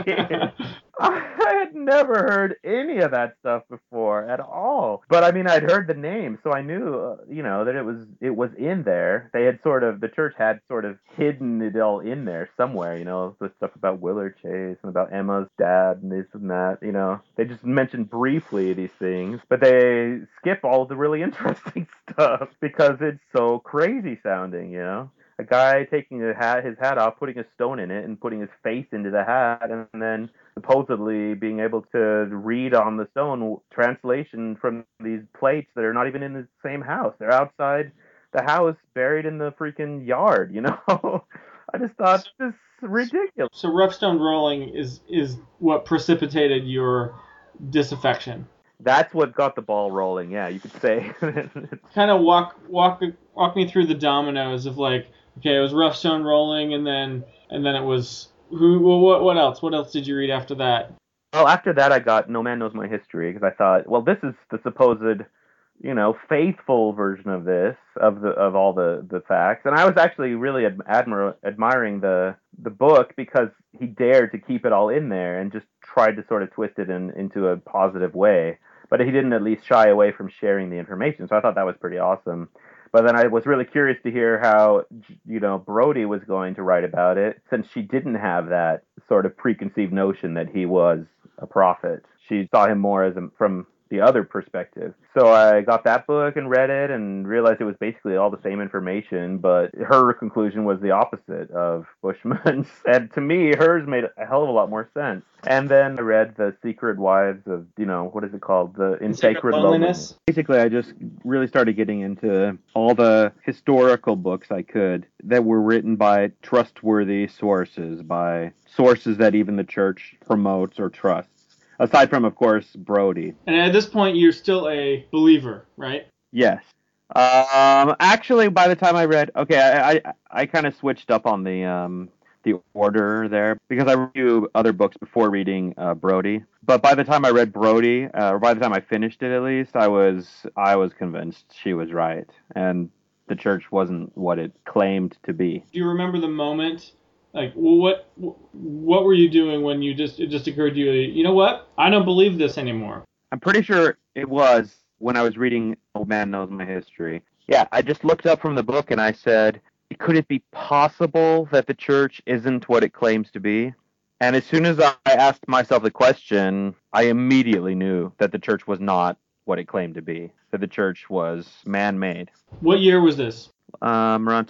I had never heard any of that stuff before at all. But I mean, I'd heard the name, so I knew, that it was in there. They had the church had sort of hidden it all in there somewhere, the stuff about Willard Chase and about Emma's dad and this and that, They just mentioned briefly these things, but they skip all the really interesting stuff because it's so crazy sounding, a guy taking his hat off, putting a stone in it, and putting his face into the hat, and then supposedly being able to read on the stone translation from these plates that are not even in the same house. They're outside the house, buried in the freaking yard, I just thought this is ridiculous. So rough stone rolling is what precipitated your disaffection. That's what got the ball rolling. Yeah, you could say. Kind of walk me through the dominoes of like, okay, it was rough stone rolling, and then it was what else? What else did you read after that? Well, after that, I got No Man Knows My History, because I thought, well, this is the supposed, faithful version of this, of all the facts. And I was actually really admiring the book, because he dared to keep it all in there and just tried to sort of twist it into a positive way. But he didn't at least shy away from sharing the information. So I thought that was pretty awesome. But then I was really curious to hear how, Brody was going to write about it, since she didn't have that sort of preconceived notion that he was a prophet. She saw him more as from the other perspective. So I got that book and read it and realized it was basically all the same information, but her conclusion was the opposite of Bushman's. And to me, hers made a hell of a lot more sense. And then I read The Secret Wives of, what is it called? The In Sacred Loneliness. Basically, I just really started getting into all the historical books I could that were written by trustworthy sources, by sources that even the church promotes or trusts. Aside from, of course, Brody. And at this point, you're still a believer, right? Yes. Actually, by the time I read, I kind of switched up on the order there, because I reviewed other books before reading Brody. But by the time I read Brody, or by the time I finished it at least, I was convinced she was right, and the church wasn't what it claimed to be. Do you remember the moment? Like, what were you doing when it just occurred to you, you know what? I don't believe this anymore. I'm pretty sure it was when I was reading No Man Knows My History. Yeah, I just looked up from the book and I said, could it be possible that the church isn't what it claims to be? And as soon as I asked myself the question, I immediately knew that the church was not what it claimed to be, that the church was man-made. What year was this? Around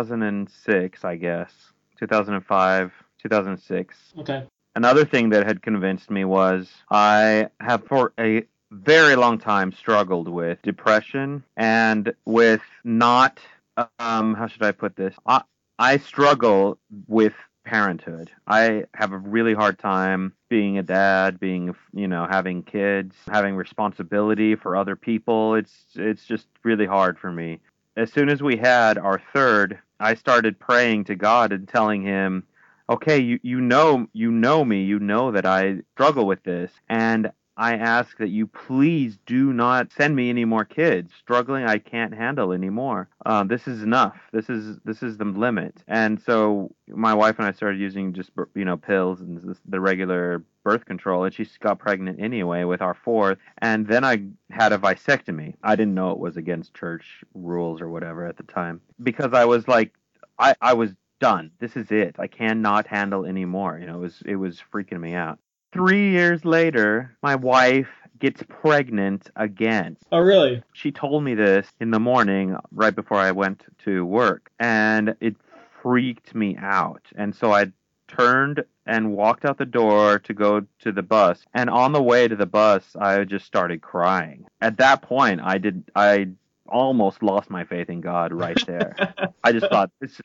2006, I guess. 2005, 2006. Okay. Another thing that had convinced me was I have for a very long time struggled with depression and with not, how should I put this? I struggle with parenthood. I have a really hard time being a dad, having kids, having responsibility for other people. It's just really hard for me. As soon as we had our third, I started praying to God and telling him, okay, you know me, you know that I struggle with this, and I ask that you please do not send me any more kids. Struggling, I can't handle anymore. This is enough. This is the limit. And so my wife and I started using just pills and the regular birth control, and she got pregnant anyway with our fourth. And then I had a vasectomy. I didn't know it was against church rules or whatever at the time, because I was like, I was done. This is it. I cannot handle anymore. It was freaking me out. 3 years later, my wife gets pregnant again. Oh, really? She told me this in the morning right before I went to work, and it freaked me out. And so I turned and walked out the door to go to the bus. And on the way to the bus, I just started crying. At that point, I almost lost my faith in God right there. I just thought this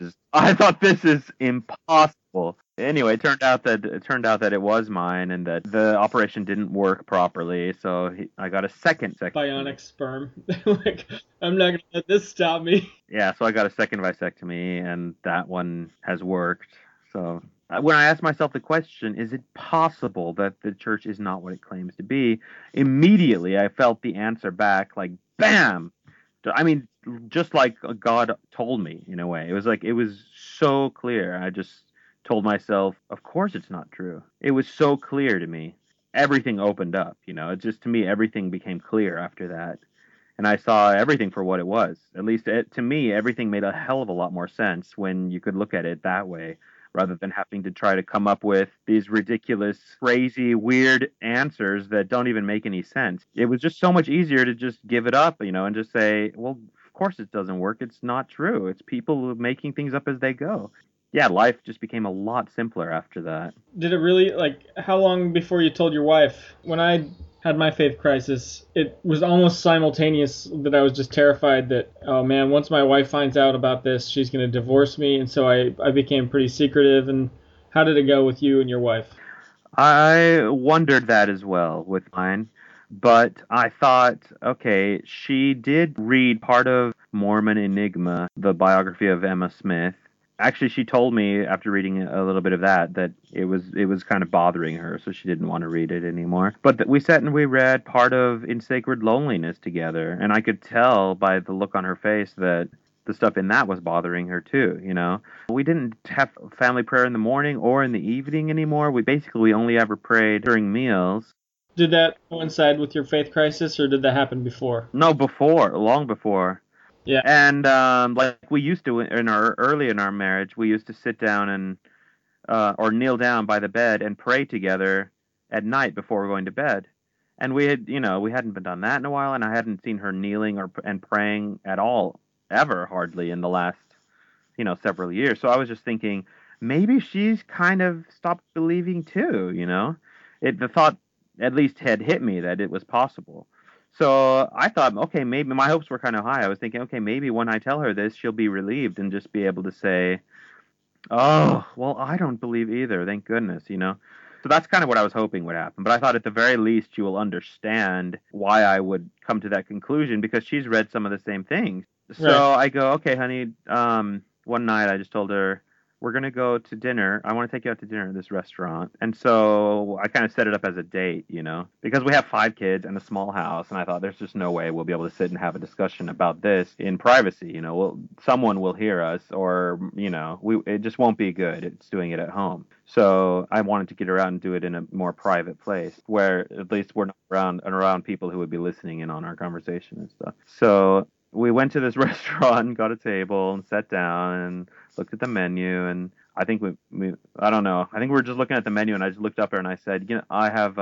is impossible. Anyway, it turned out that it was mine, and that the operation didn't work properly. So I got a second bionic sperm. Like, I'm not gonna let this stop me. Yeah, so I got a second vasectomy, and that one has worked. So when I asked myself the question, is it possible that the church is not what it claims to be? Immediately, I felt the answer back, like bam. I mean, just like God told me in a way. It was so clear. I just told myself, of course it's not true. It was so clear to me. Everything opened up, It just, to me, everything became clear after that. And I saw everything for what it was. At least to me, everything made a hell of a lot more sense when you could look at it that way, rather than having to try to come up with these ridiculous, crazy, weird answers that don't even make any sense. It was just so much easier to just give it up, and just say, well, course it doesn't work. It's not true. It's people making things up as they go. Yeah, life just became a lot simpler after that. Did it really, like, how long before you told your wife? When I had my faith crisis, it was almost simultaneous that I was just terrified that, oh man, once my wife finds out about this, she's going to divorce me. And so I became pretty secretive. And how did it go with you and your wife? I wondered that as well with mine. But I thought, okay, she did read part of Mormon Enigma, the biography of Emma Smith. Actually, she told me after reading a little bit of that it was kind of bothering her, so she didn't want to read it anymore. But we sat and we read part of In Sacred Loneliness together, and I could tell by the look on her face that the stuff in that was bothering her too, you know. We didn't have family prayer in the morning or in the evening anymore. We only ever prayed during meals. Did that coincide with your faith crisis, or did that happen before? No, long before. Yeah. And like we used to early in our marriage, we used to sit down and or kneel down by the bed and pray together at night before we're going to bed. And we hadn't been done that in a while, and I hadn't seen her kneeling and praying at all ever, hardly, in the last several years. So I was just thinking maybe she's kind of stopped believing too. The thought at least had hit me that it was possible. So I thought, okay, maybe my hopes were kind of high. I was thinking, okay, maybe when I tell her this, she'll be relieved and just be able to say, oh, well, I don't believe either. Thank goodness, So that's kind of what I was hoping would happen. But I thought at the very least she will understand why I would come to that conclusion, because she's read some of the same things. So right. I go, okay, honey, one night I just told her, we're going to go to dinner. I want to take you out to dinner at this restaurant. And so I kind of set it up as a date, because we have 5 kids and a small house. And I thought there's just no way we'll be able to sit and have a discussion about this in privacy. Someone will hear us, or, it just won't be good. It's doing it at home. So I wanted to get her out and do it in a more private place where at least we're not around people who would be listening in on our conversation and stuff. So we went to this restaurant and got a table and sat down and looked at the menu, and I think I don't know. I think we were just looking at the menu, and I just looked up at her and I said, I have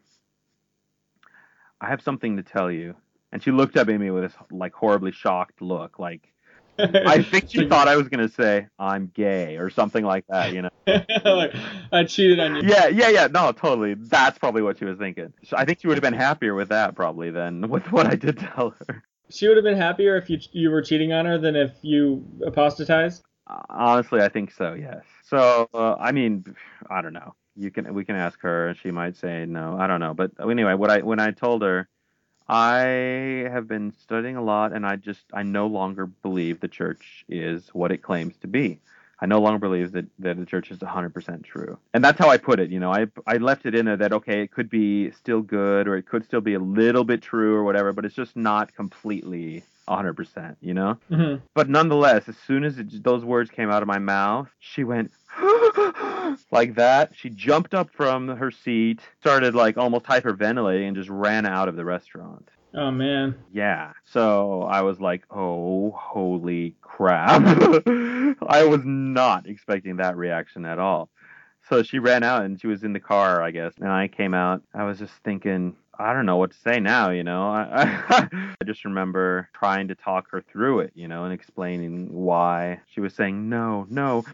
something to tell you. And she looked up at me with this like horribly shocked look, like I think she thought I was gonna say I'm gay or something like that, Like, I cheated on you. Yeah. No, totally. That's probably what she was thinking. So I think she would have been happier with that probably than with what I did tell her. She would have been happier if you were cheating on her than if you apostatized? Honestly, I think so, yes. So, I mean, I don't know. We can ask her, and she might say no. I don't know. But anyway, when I told her, I have been studying a lot, and I no longer believe the church is what it claims to be. I no longer believe that the church is 100% true. And that's how I put it, I left it in there that, okay, it could be still good, or it could still be a little bit true or whatever, but it's just not completely 100%, Mm-hmm. But nonetheless, as soon as those words came out of my mouth, she went like that. She jumped up from her seat, started like almost hyperventilating, and just ran out of the restaurant. Oh, man. Yeah. So I was like, oh, holy crap. I was not expecting that reaction at all. So she ran out, and she was in the car, I guess. And I came out. I was just thinking, I don't know what to say now, I just remember trying to talk her through it, and explaining why she was saying no,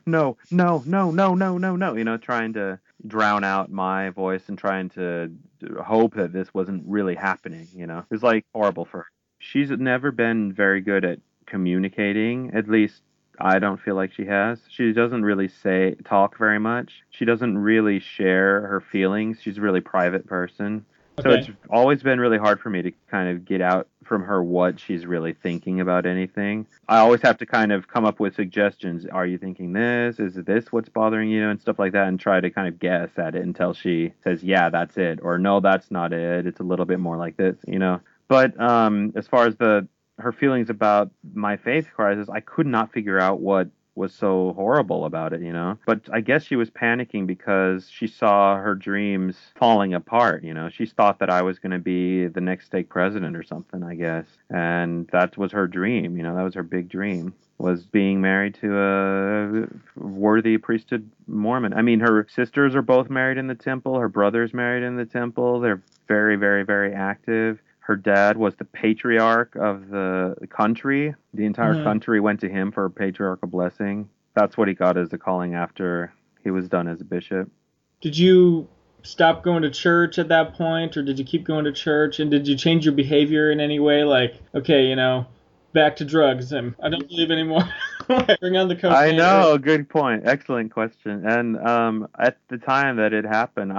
trying to drown out my voice and trying to hope that this wasn't really happening, It was like horrible for her. She's never been very good at communicating, at least I don't feel like she has. She doesn't really talk very much. She doesn't really share her feelings. She's a really private person. So It's always been really hard for me to kind of get out from her what she's really thinking about anything. I always have to kind of come up with suggestions. Are you thinking this? Is this what's bothering you? And stuff like that, and try to kind of guess at it until she says, yeah, that's it. Or no, that's not it. It's a little bit more like this, But as far as her feelings about my faith crisis, I could not figure out what was so horrible about it, But I guess she was panicking because she saw her dreams falling apart, She thought that I was going to be the next stake president or something, I guess. And that was her dream, That was her big dream, was being married to a worthy priesthood Mormon. I mean, her sisters are both married in the temple. Her brother's married in the temple. They're very, very, very active. her dad was the patriarch of the country. The entire country went to him for a patriarchal blessing. That's what he got as a calling after he was done as a bishop. Did you stop going to church at that point, or did you keep going to church? And did you change your behavior in any way? Like, okay, back to drugs. I don't believe anymore. Bring on the cocaine. I know. Good point. Excellent question. And at the time that it happened,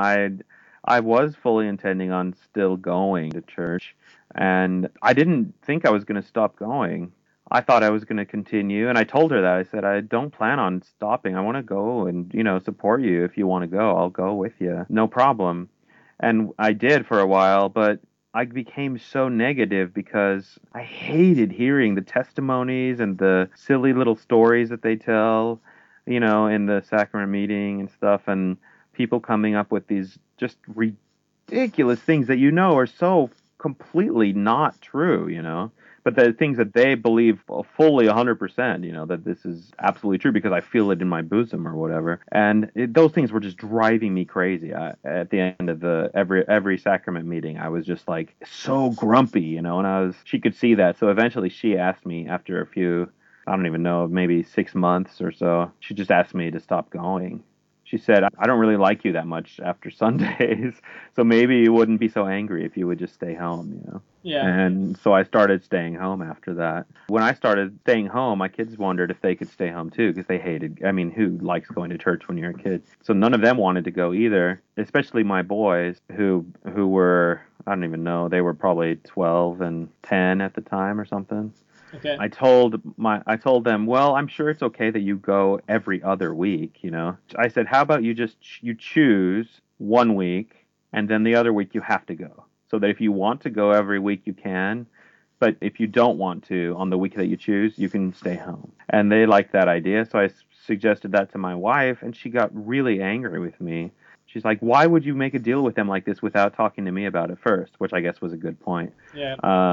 I was fully intending on still going to church, and I didn't think I was going to stop going. I thought I was going to continue, and I told her that. I said, I don't plan on stopping. I want to go and, support you. If you want to go, I'll go with you. No problem. And I did for a while, but I became so negative because I hated hearing the testimonies and the silly little stories that they tell, in the sacrament meeting and stuff, and people coming up with these just ridiculous things that are so completely not true, but the things that they believe fully 100%, that this is absolutely true because I feel it in my bosom or whatever. And those things were just driving me crazy. At the end of every sacrament meeting, I was just like so grumpy, and she could see that. So eventually she asked me after a few, I don't even know, maybe 6 months or so, she just asked me to stop going. She said, I don't really like you that much after Sundays, so maybe you wouldn't be so angry if you would just stay home, Yeah. And so I started staying home after that. When I started staying home, my kids wondered if they could stay home too, because they hated, who likes going to church when you're a kid? So none of them wanted to go either, especially my boys who were, I don't even know, they were probably 12 and 10 at the time or something. Okay. I told them, well, I'm sure it's okay that you go every other week, I said, how about you choose 1 week and then the other week you have to go. So that if you want to go every week, you can. But if you don't want to, on the week that you choose, you can stay home. And they liked that idea. So I suggested that to my wife, and she got really angry with me. She's like, why would you make a deal with them like this without talking to me about it first? Which I guess was a good point. Yeah.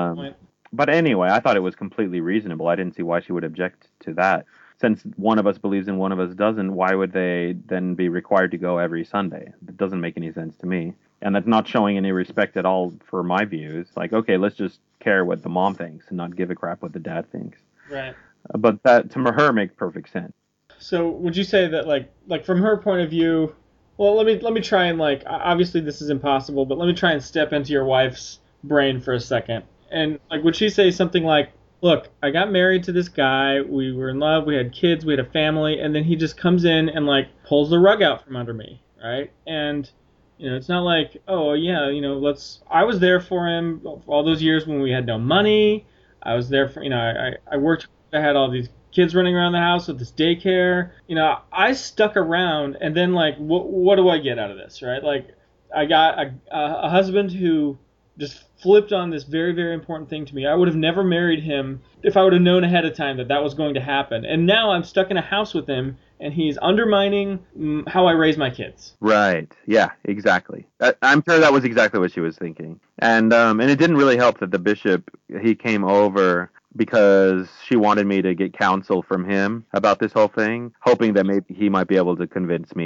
But anyway, I thought it was completely reasonable. I didn't see why she would object to that. Since one of us believes and one of us doesn't, why would they then be required to go every Sunday? It doesn't make any sense to me. And that's not showing any respect at all for my views. Like, okay, let's just care what the mom thinks and not give a crap what the dad thinks. Right. But that, to her, makes perfect sense. So would you say that, like from her point of view, well, let me try and, obviously this is impossible, but let me try and step into your wife's brain for a second. And, would she say something like, look, I got married to this guy, we were in love, we had kids, we had a family, and then he just comes in and, pulls the rug out from under me, right? And, it's not like, oh, yeah, I was there for him all those years when we had no money. I was there for, I worked, I had all these kids running around the house with this daycare. I stuck around, and then, what do I get out of this, right? I got a husband who just flipped on this very, very important thing to me. I would have never married him if I would have known ahead of time that was going to happen. And now I'm stuck in a house with him, and he's undermining how I raise my kids. Right. Yeah, exactly. I'm sure that was exactly what she was thinking. And it didn't really help that the bishop, he came over because she wanted me to get counsel from him about this whole thing, hoping that maybe he might be able to reconvince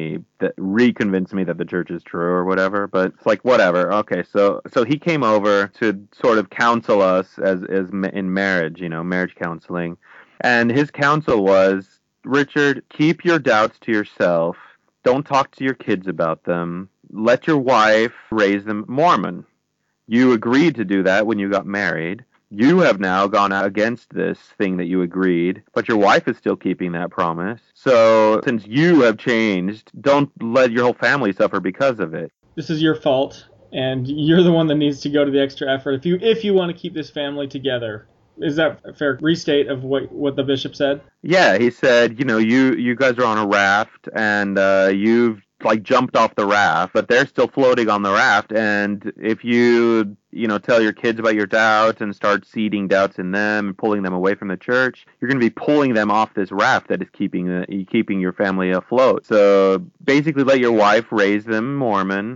me that the church is true or whatever. But it's like, whatever. Okay, so he came over to sort of counsel us as in marriage, marriage counseling. And his counsel was, Richard, keep your doubts to yourself. Don't talk to your kids about them. Let your wife raise them Mormon. You agreed to do that when you got married. You have now gone out against this thing that you agreed, but your wife is still keeping that promise. So since you have changed, don't let your whole family suffer because of it. This is your fault, and you're the one that needs to go to the extra effort if you want to keep this family together. Is that a fair restate of what the bishop said? Yeah, he said, you guys are on a raft, and you've jumped off the raft, but they're still floating on the raft. And if you tell your kids about your doubts and start seeding doubts in them and pulling them away from the church, you're going to be pulling them off this raft that is keeping your family afloat. So basically let your wife raise them Mormon,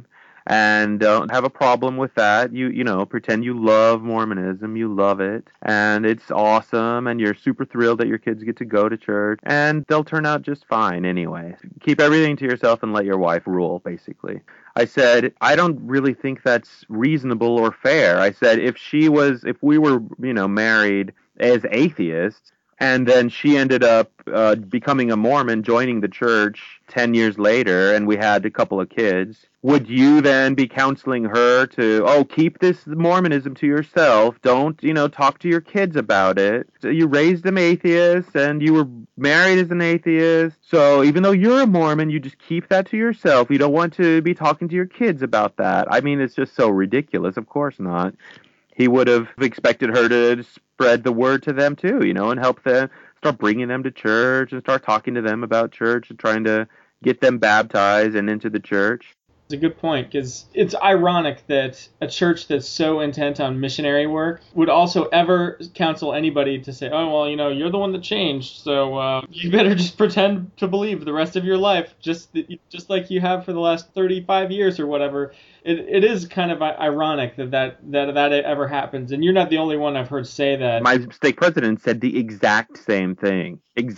and don't have a problem with that. You know, pretend you love Mormonism, you love it, and it's awesome, and you're super thrilled that your kids get to go to church, and they'll turn out just fine anyway. Keep everything to yourself and let your wife rule, basically. I said, I don't really think that's reasonable or fair. I said, if we were, married as atheists, and then she ended up becoming a Mormon, joining the church 10 years later, and we had a couple of kids, would you then be counseling her to, keep this Mormonism to yourself, don't, talk to your kids about it? So you raised them atheists, and you were married as an atheist, so even though you're a Mormon, you just keep that to yourself. You don't want to be talking to your kids about that. I mean, it's just so ridiculous. Of course not. He would have expected her to spread the word to them too, and help them, start bringing them to church and start talking to them about church and trying to get them baptized and into the church. It's a good point, because it's ironic that a church that's so intent on missionary work would also ever counsel anybody to say, you're the one that changed, so you better just pretend to believe the rest of your life, just like you have for the last 35 years or whatever. It is kind of ironic that ever happens, and you're not the only one I've heard say that. My stake president said the exact same thing.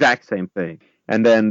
And then,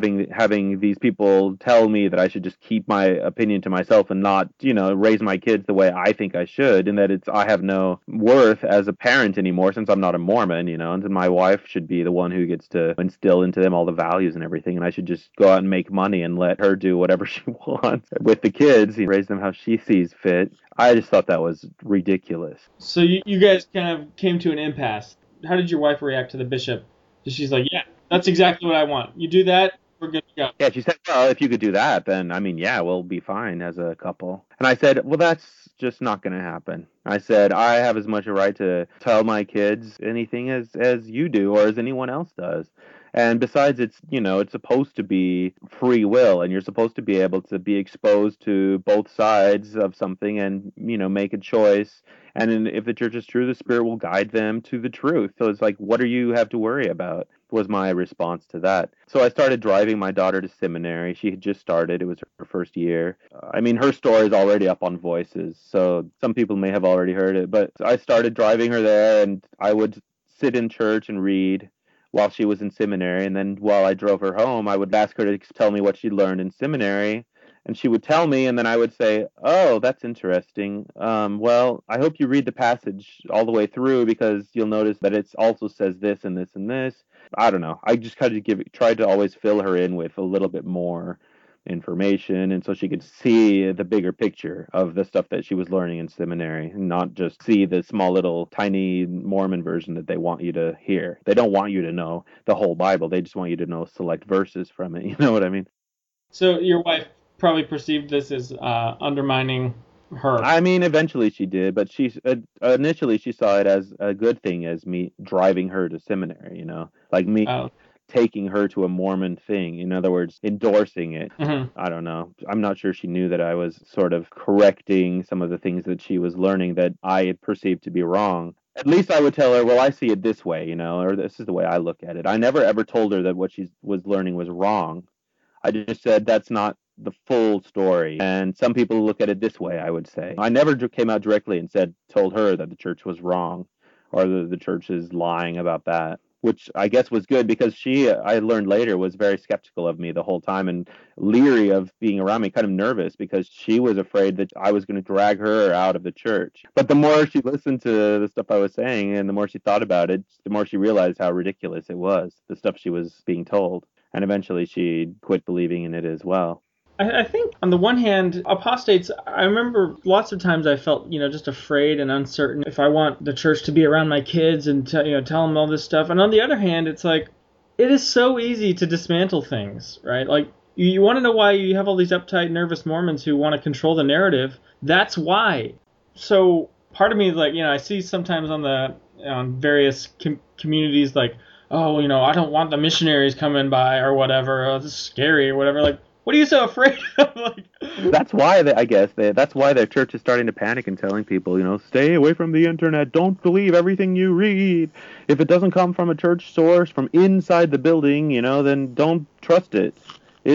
having these people tell me that I should just keep my opinion to myself and not, raise my kids the way I think I should, and that I have no worth as a parent anymore since I'm not a Mormon, and then my wife should be the one who gets to instill into them all the values and everything, and I should just go out and make money and let her do whatever she wants with the kids, raise them how she sees fit. I just thought that was ridiculous. So you guys kind of came to an impasse. How did your wife react to the bishop? She's like, yeah, that's exactly what I want. You do that, we're good to go. Yeah, she said, well, if you could do that, then, we'll be fine as a couple. And I said, well, that's just not going to happen. I said, I have as much a right to tell my kids anything as you do or as anyone else does. And besides, it's supposed to be free will, and you're supposed to be able to be exposed to both sides of something and, make a choice. And if the church is true, the Spirit will guide them to the truth. So it's like, what do you have to worry about? Was my response to that. So I started driving my daughter to seminary. She had just started. It was her first year. Her story is already up on Voices, so some people may have already heard it. But I started driving her there, and I would sit in church and read while she was in seminary. And then while I drove her home, I would ask her to tell me what she learned in seminary. And she would tell me, and then I would say, oh, that's interesting. Well, I hope you read the passage all the way through, because you'll notice that it also says this and this and this. I don't know. I just kind of tried to always fill her in with a little bit more information, and so she could see the bigger picture of the stuff that she was learning in seminary, and not just see the small little tiny Mormon version that they want you to hear. They don't want you to know the whole Bible. They just want you to know select verses from it. You know what I mean? So your wife probably perceived this as undermining her. Eventually she did, but initially she saw it as a good thing, as me driving her to seminary, like me taking her to a Mormon thing. In other words, endorsing it. Mm-hmm. I don't know. I'm not sure she knew that I was sort of correcting some of the things that she was learning that I had perceived to be wrong. At least I would tell her, well, I see it this way, or this is the way I look at it. I never ever told her that what she was learning was wrong. I just said that's not the full story, and some people look at it this way, I would say. I never came out directly and told her that the church was wrong, or the church is lying about that, which I guess was good, because I learned later, was very skeptical of me the whole time and leery of being around me, kind of nervous, because she was afraid that I was going to drag her out of the church. But the more she listened to the stuff I was saying, and the more she thought about it, the more she realized how ridiculous it was, the stuff she was being told. And eventually she quit believing in it as well. I think on the one hand, apostates, I remember lots of times I felt, just afraid and uncertain if I want the church to be around my kids and tell them all this stuff. And on the other hand, it's like, it is so easy to dismantle things, right? Like, you want to know why you have all these uptight, nervous Mormons who want to control the narrative? That's why. So part of me is like, I see sometimes on various communities like, oh, I don't want the missionaries coming by or whatever. Oh, this is scary or whatever. Like, what are you so afraid of? That's why that's why their church is starting to panic and telling people, stay away from the internet. Don't believe everything you read. If it doesn't come from a church source from inside the building, then don't trust it. It's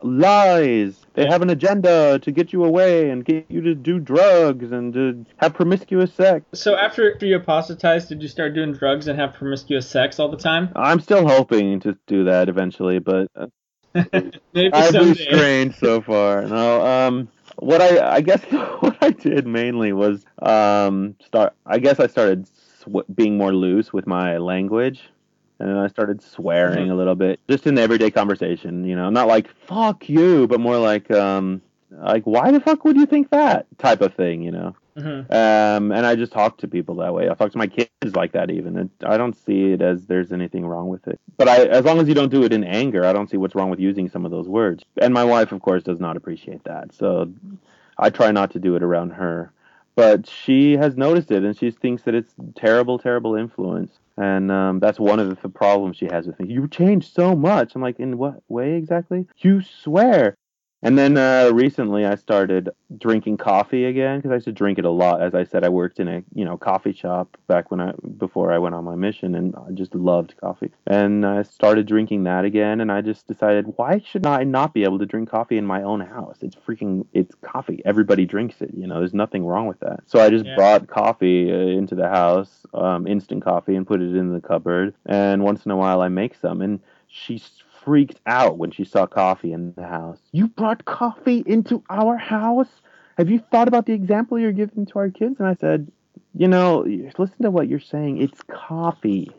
lies. They have an agenda to get you away and get you to do drugs and to have promiscuous sex. So after you apostatized, did you start doing drugs and have promiscuous sex all the time? I'm still hoping to do that eventually, but Maybe I've someday. restrained so far. No, what I guess what I did mainly was start. I guess I started being more loose with my language, and then I started swearing a little bit, just in everyday conversation. You know, not like "fuck you," but more like "why the fuck would you think that?" type of thing. You know. And I just talk to people that way. I talk to my kids like that even. And I don't see it as there's anything wrong with it. But as long as you don't do it in anger, I don't see what's wrong with using some of those words. And my wife, of course, does not appreciate that. So I try not to do it around her. But she has noticed it, and she thinks that it's terrible, terrible influence. And that's one of the problems she has with me. You changed so much. I'm like, in what way exactly? You swear. And then recently I started drinking coffee again because I used to drink it a lot. As I said, I worked in a coffee shop before I went on my mission, and I just loved coffee. And I started drinking that again, and I just decided, why should I not be able to drink coffee in my own house? It's coffee. Everybody drinks it. You know, there's nothing wrong with that. So I just brought coffee into the house, instant coffee, and put it in the cupboard. And once in a while I make some, and she's freaked out when she saw coffee in the house. You brought coffee into our house? Have you thought about the example you're giving to our kids? And I said, listen to what you're saying. It's coffee.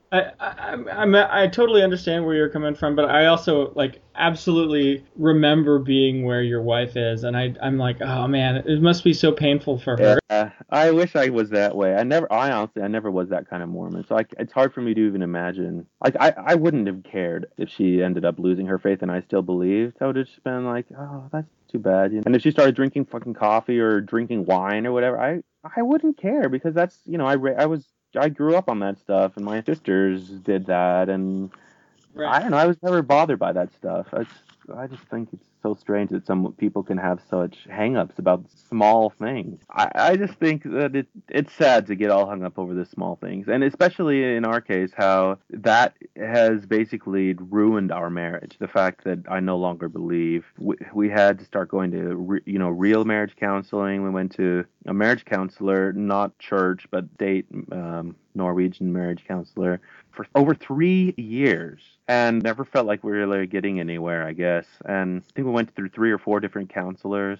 I totally understand where you're coming from, but I also absolutely remember being where your wife is, and I'm like, oh man, it must be so painful for her. Yeah, I wish I was that way. I never was that kind of Mormon, so it's hard for me to even imagine. I wouldn't have cared if she ended up losing her faith and I still believed. I would have just been like, oh, that's too bad. And if she started drinking fucking coffee or drinking wine or whatever, I wouldn't care, because that's, I grew up on that stuff, and my sisters did that, and I don't know, I was never bothered by that stuff. I just think it's so strange that some people can have such hang-ups about small things. I just think that it's sad to get all hung up over the small things, and especially in our case, how that has basically ruined our marriage. The fact that I no longer believe. We had to start going to real marriage counseling. We went to a marriage counselor, not church, but state Norwegian marriage counselor, for over 3 years, and never felt like we were really getting anywhere, I guess. And I think we went through 3 or 4 different counselors.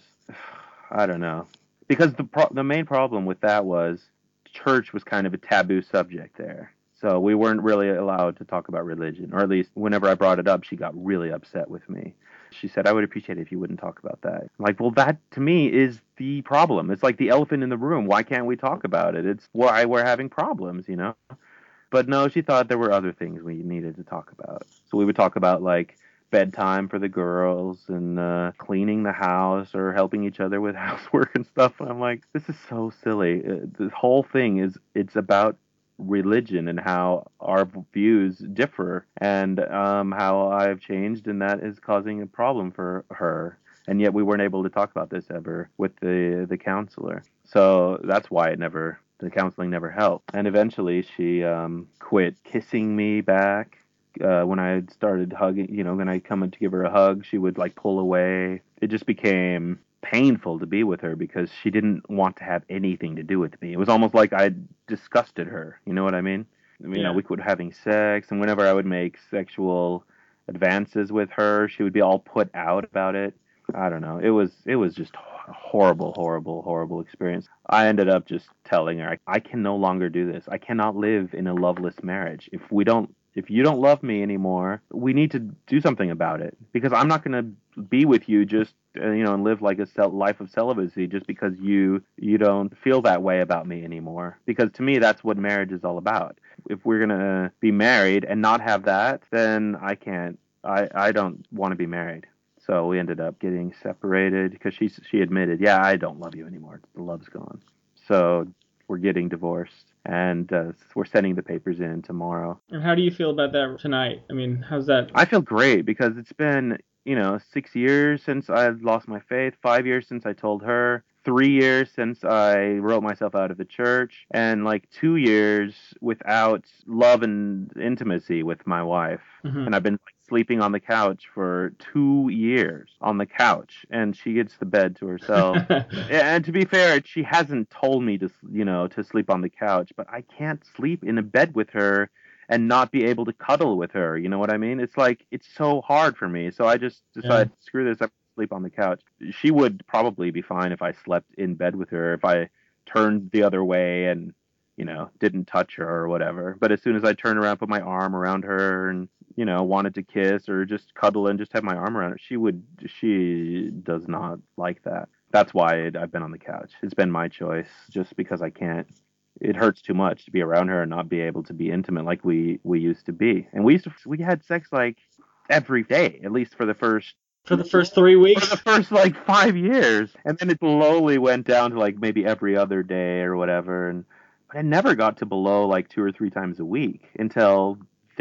I don't know. Because the main problem with that was church was kind of a taboo subject there. So we weren't really allowed to talk about religion, or at least whenever I brought it up, she got really upset with me. She said, I would appreciate it if you wouldn't talk about that. I'm like, well, that to me is the problem. It's like the elephant in the room. Why can't we talk about it? It's why we're having problems, But no, she thought there were other things we needed to talk about. So we would talk about bedtime for the girls and cleaning the house or helping each other with housework and stuff. And I'm like, this is so silly. The whole thing it's about religion and how our views differ, and how I've changed, and that is causing a problem for her. And yet we weren't able to talk about this ever with the counselor. So that's why the counseling never helped. And eventually she quit kissing me back. When I started hugging, when I come in to give her a hug, she would pull away. It just became painful to be with her because she didn't want to have anything to do with me. It was almost like I disgusted her. You know what I mean? We quit having sex, and whenever I would make sexual advances with her, she would be all put out about it. I don't know. It was just a horrible, horrible, horrible experience. I ended up just telling her, I can no longer do this. I cannot live in a loveless marriage. If you don't love me anymore, we need to do something about it, because I'm not going to be with you just and live like a life of celibacy just because you don't feel that way about me anymore. Because to me, that's what marriage is all about. If we're going to be married and not have that, then I don't want to be married. So we ended up getting separated because she admitted, yeah, I don't love you anymore. The love's gone. So we're getting divorced, and we're sending the papers in tomorrow. And how do you feel about that tonight? I mean, how's that? I feel great because it's been, 6 years since I lost my faith, 5 years since I told her, 3 years since I wrote myself out of the church, and 2 years without love and intimacy with my wife. Mm-hmm. And I've been sleeping on the couch for 2 years on the couch, and she gets the bed to herself. And to be fair, she hasn't told me to, to sleep on the couch, but I can't sleep in a bed with her and not be able to cuddle with her. You know what I mean? It's like, it's so hard for me. So I just decided, screw this, I'm gonna sleep on the couch. She would probably be fine if I slept in bed with her, if I turned the other way and, didn't touch her or whatever. But as soon as I turned around, put my arm around her and, wanted to kiss or just cuddle and just have my arm around her, she does not like that. That's why I've been on the couch. It's been my choice, just because I can't. It hurts too much to be around her and not be able to be intimate like we used to be. And we had sex like every day, at least for the first 3 weeks. For the first 5 years. And then it slowly went down to maybe every other day or whatever. But I never got to below 2 or 3 times a week until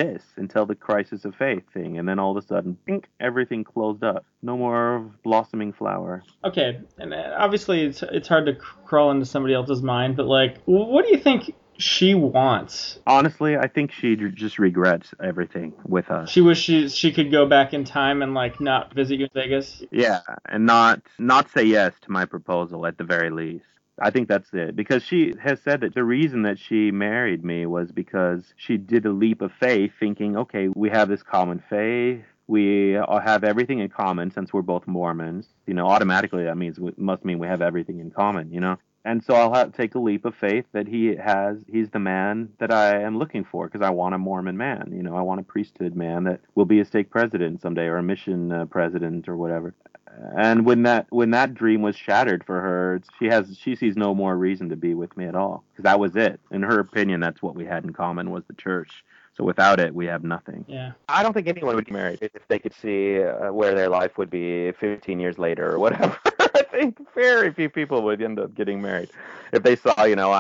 the crisis of faith thing. And then all of a sudden, bink, everything closed up. No more blossoming flower. Okay, and obviously it's hard to crawl into somebody else's mind, but what do you think she wants? Honestly, I think she just regrets everything with us. She wishes she could go back in time and not visit you in Vegas? Yeah, and not say yes to my proposal at the very least. I think that's it. Because she has said that the reason that she married me was because she did a leap of faith thinking, okay, we have this common faith. We have everything in common since we're both Mormons. Automatically that must mean we have everything in common, And so I'll have to take a leap of faith that he's the man that I am looking for, because I want a Mormon man. I want a priesthood man that will be a stake president someday, or a mission president or whatever. And when that dream was shattered for her, she sees no more reason to be with me at all, because that was it. In her opinion, that's what we had in common, was the church. So without it, we have nothing. Yeah. I don't think anyone would get married if they could see where their life would be 15 years later or whatever. I think very few people would end up getting married if they saw,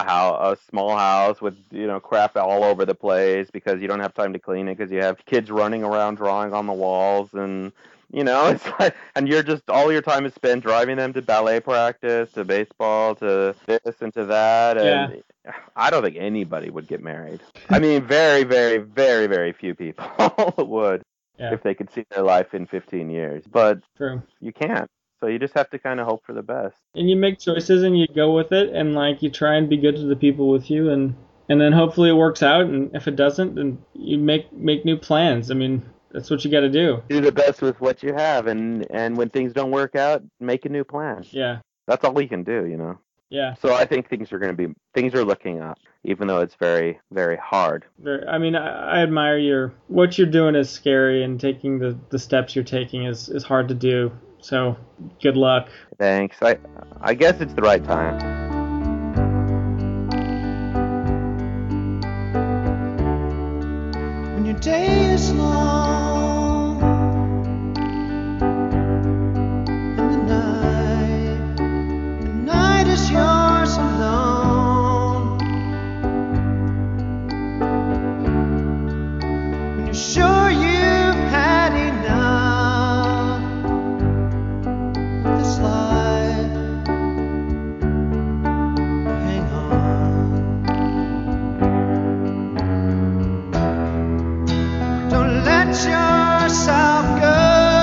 a small house with, crap all over the place because you don't have time to clean it because you have kids running around drawing on the walls and. It's and you're just, all your time is spent driving them to ballet practice, to baseball, to this and to that. And I don't think anybody would get married. I mean, very, very, very, very few people would if they could see their life in 15 years. But True. You can't. So you just have to kind of hope for the best. And you make choices and you go with it, and you try and be good to the people with you, and then hopefully it works out. And if it doesn't, then you make new plans. I mean, that's what you got to do. Do the best with what you have, and when things don't work out, make a new plan. Yeah. That's all we can do, Yeah. So I think things are looking up, even though it's very, very hard. I mean, I admire what you're doing is scary, and taking the steps you're taking is hard to do. So good luck. Thanks. I guess it's the right time. When your day is long and the night is yours alone. When you're sure you've had enough of this life, hang on. Don't let yourself go,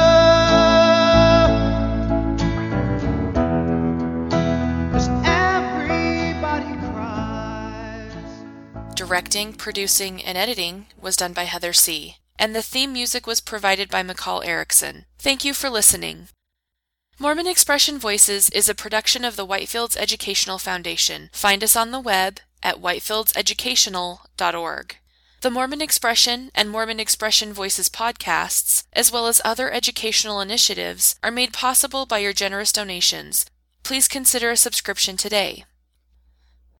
'cause everybody cries. Directing, producing, and editing was done by Heather C., and the theme music was provided by McCall Erickson. Thank you for listening. Mormon Expression Voices is a production of the Whitefields Educational Foundation. Find us on the web at whitefieldseducational.org. The Mormon Expression and Mormon Expression Voices podcasts, as well as other educational initiatives, are made possible by your generous donations. Please consider a subscription today.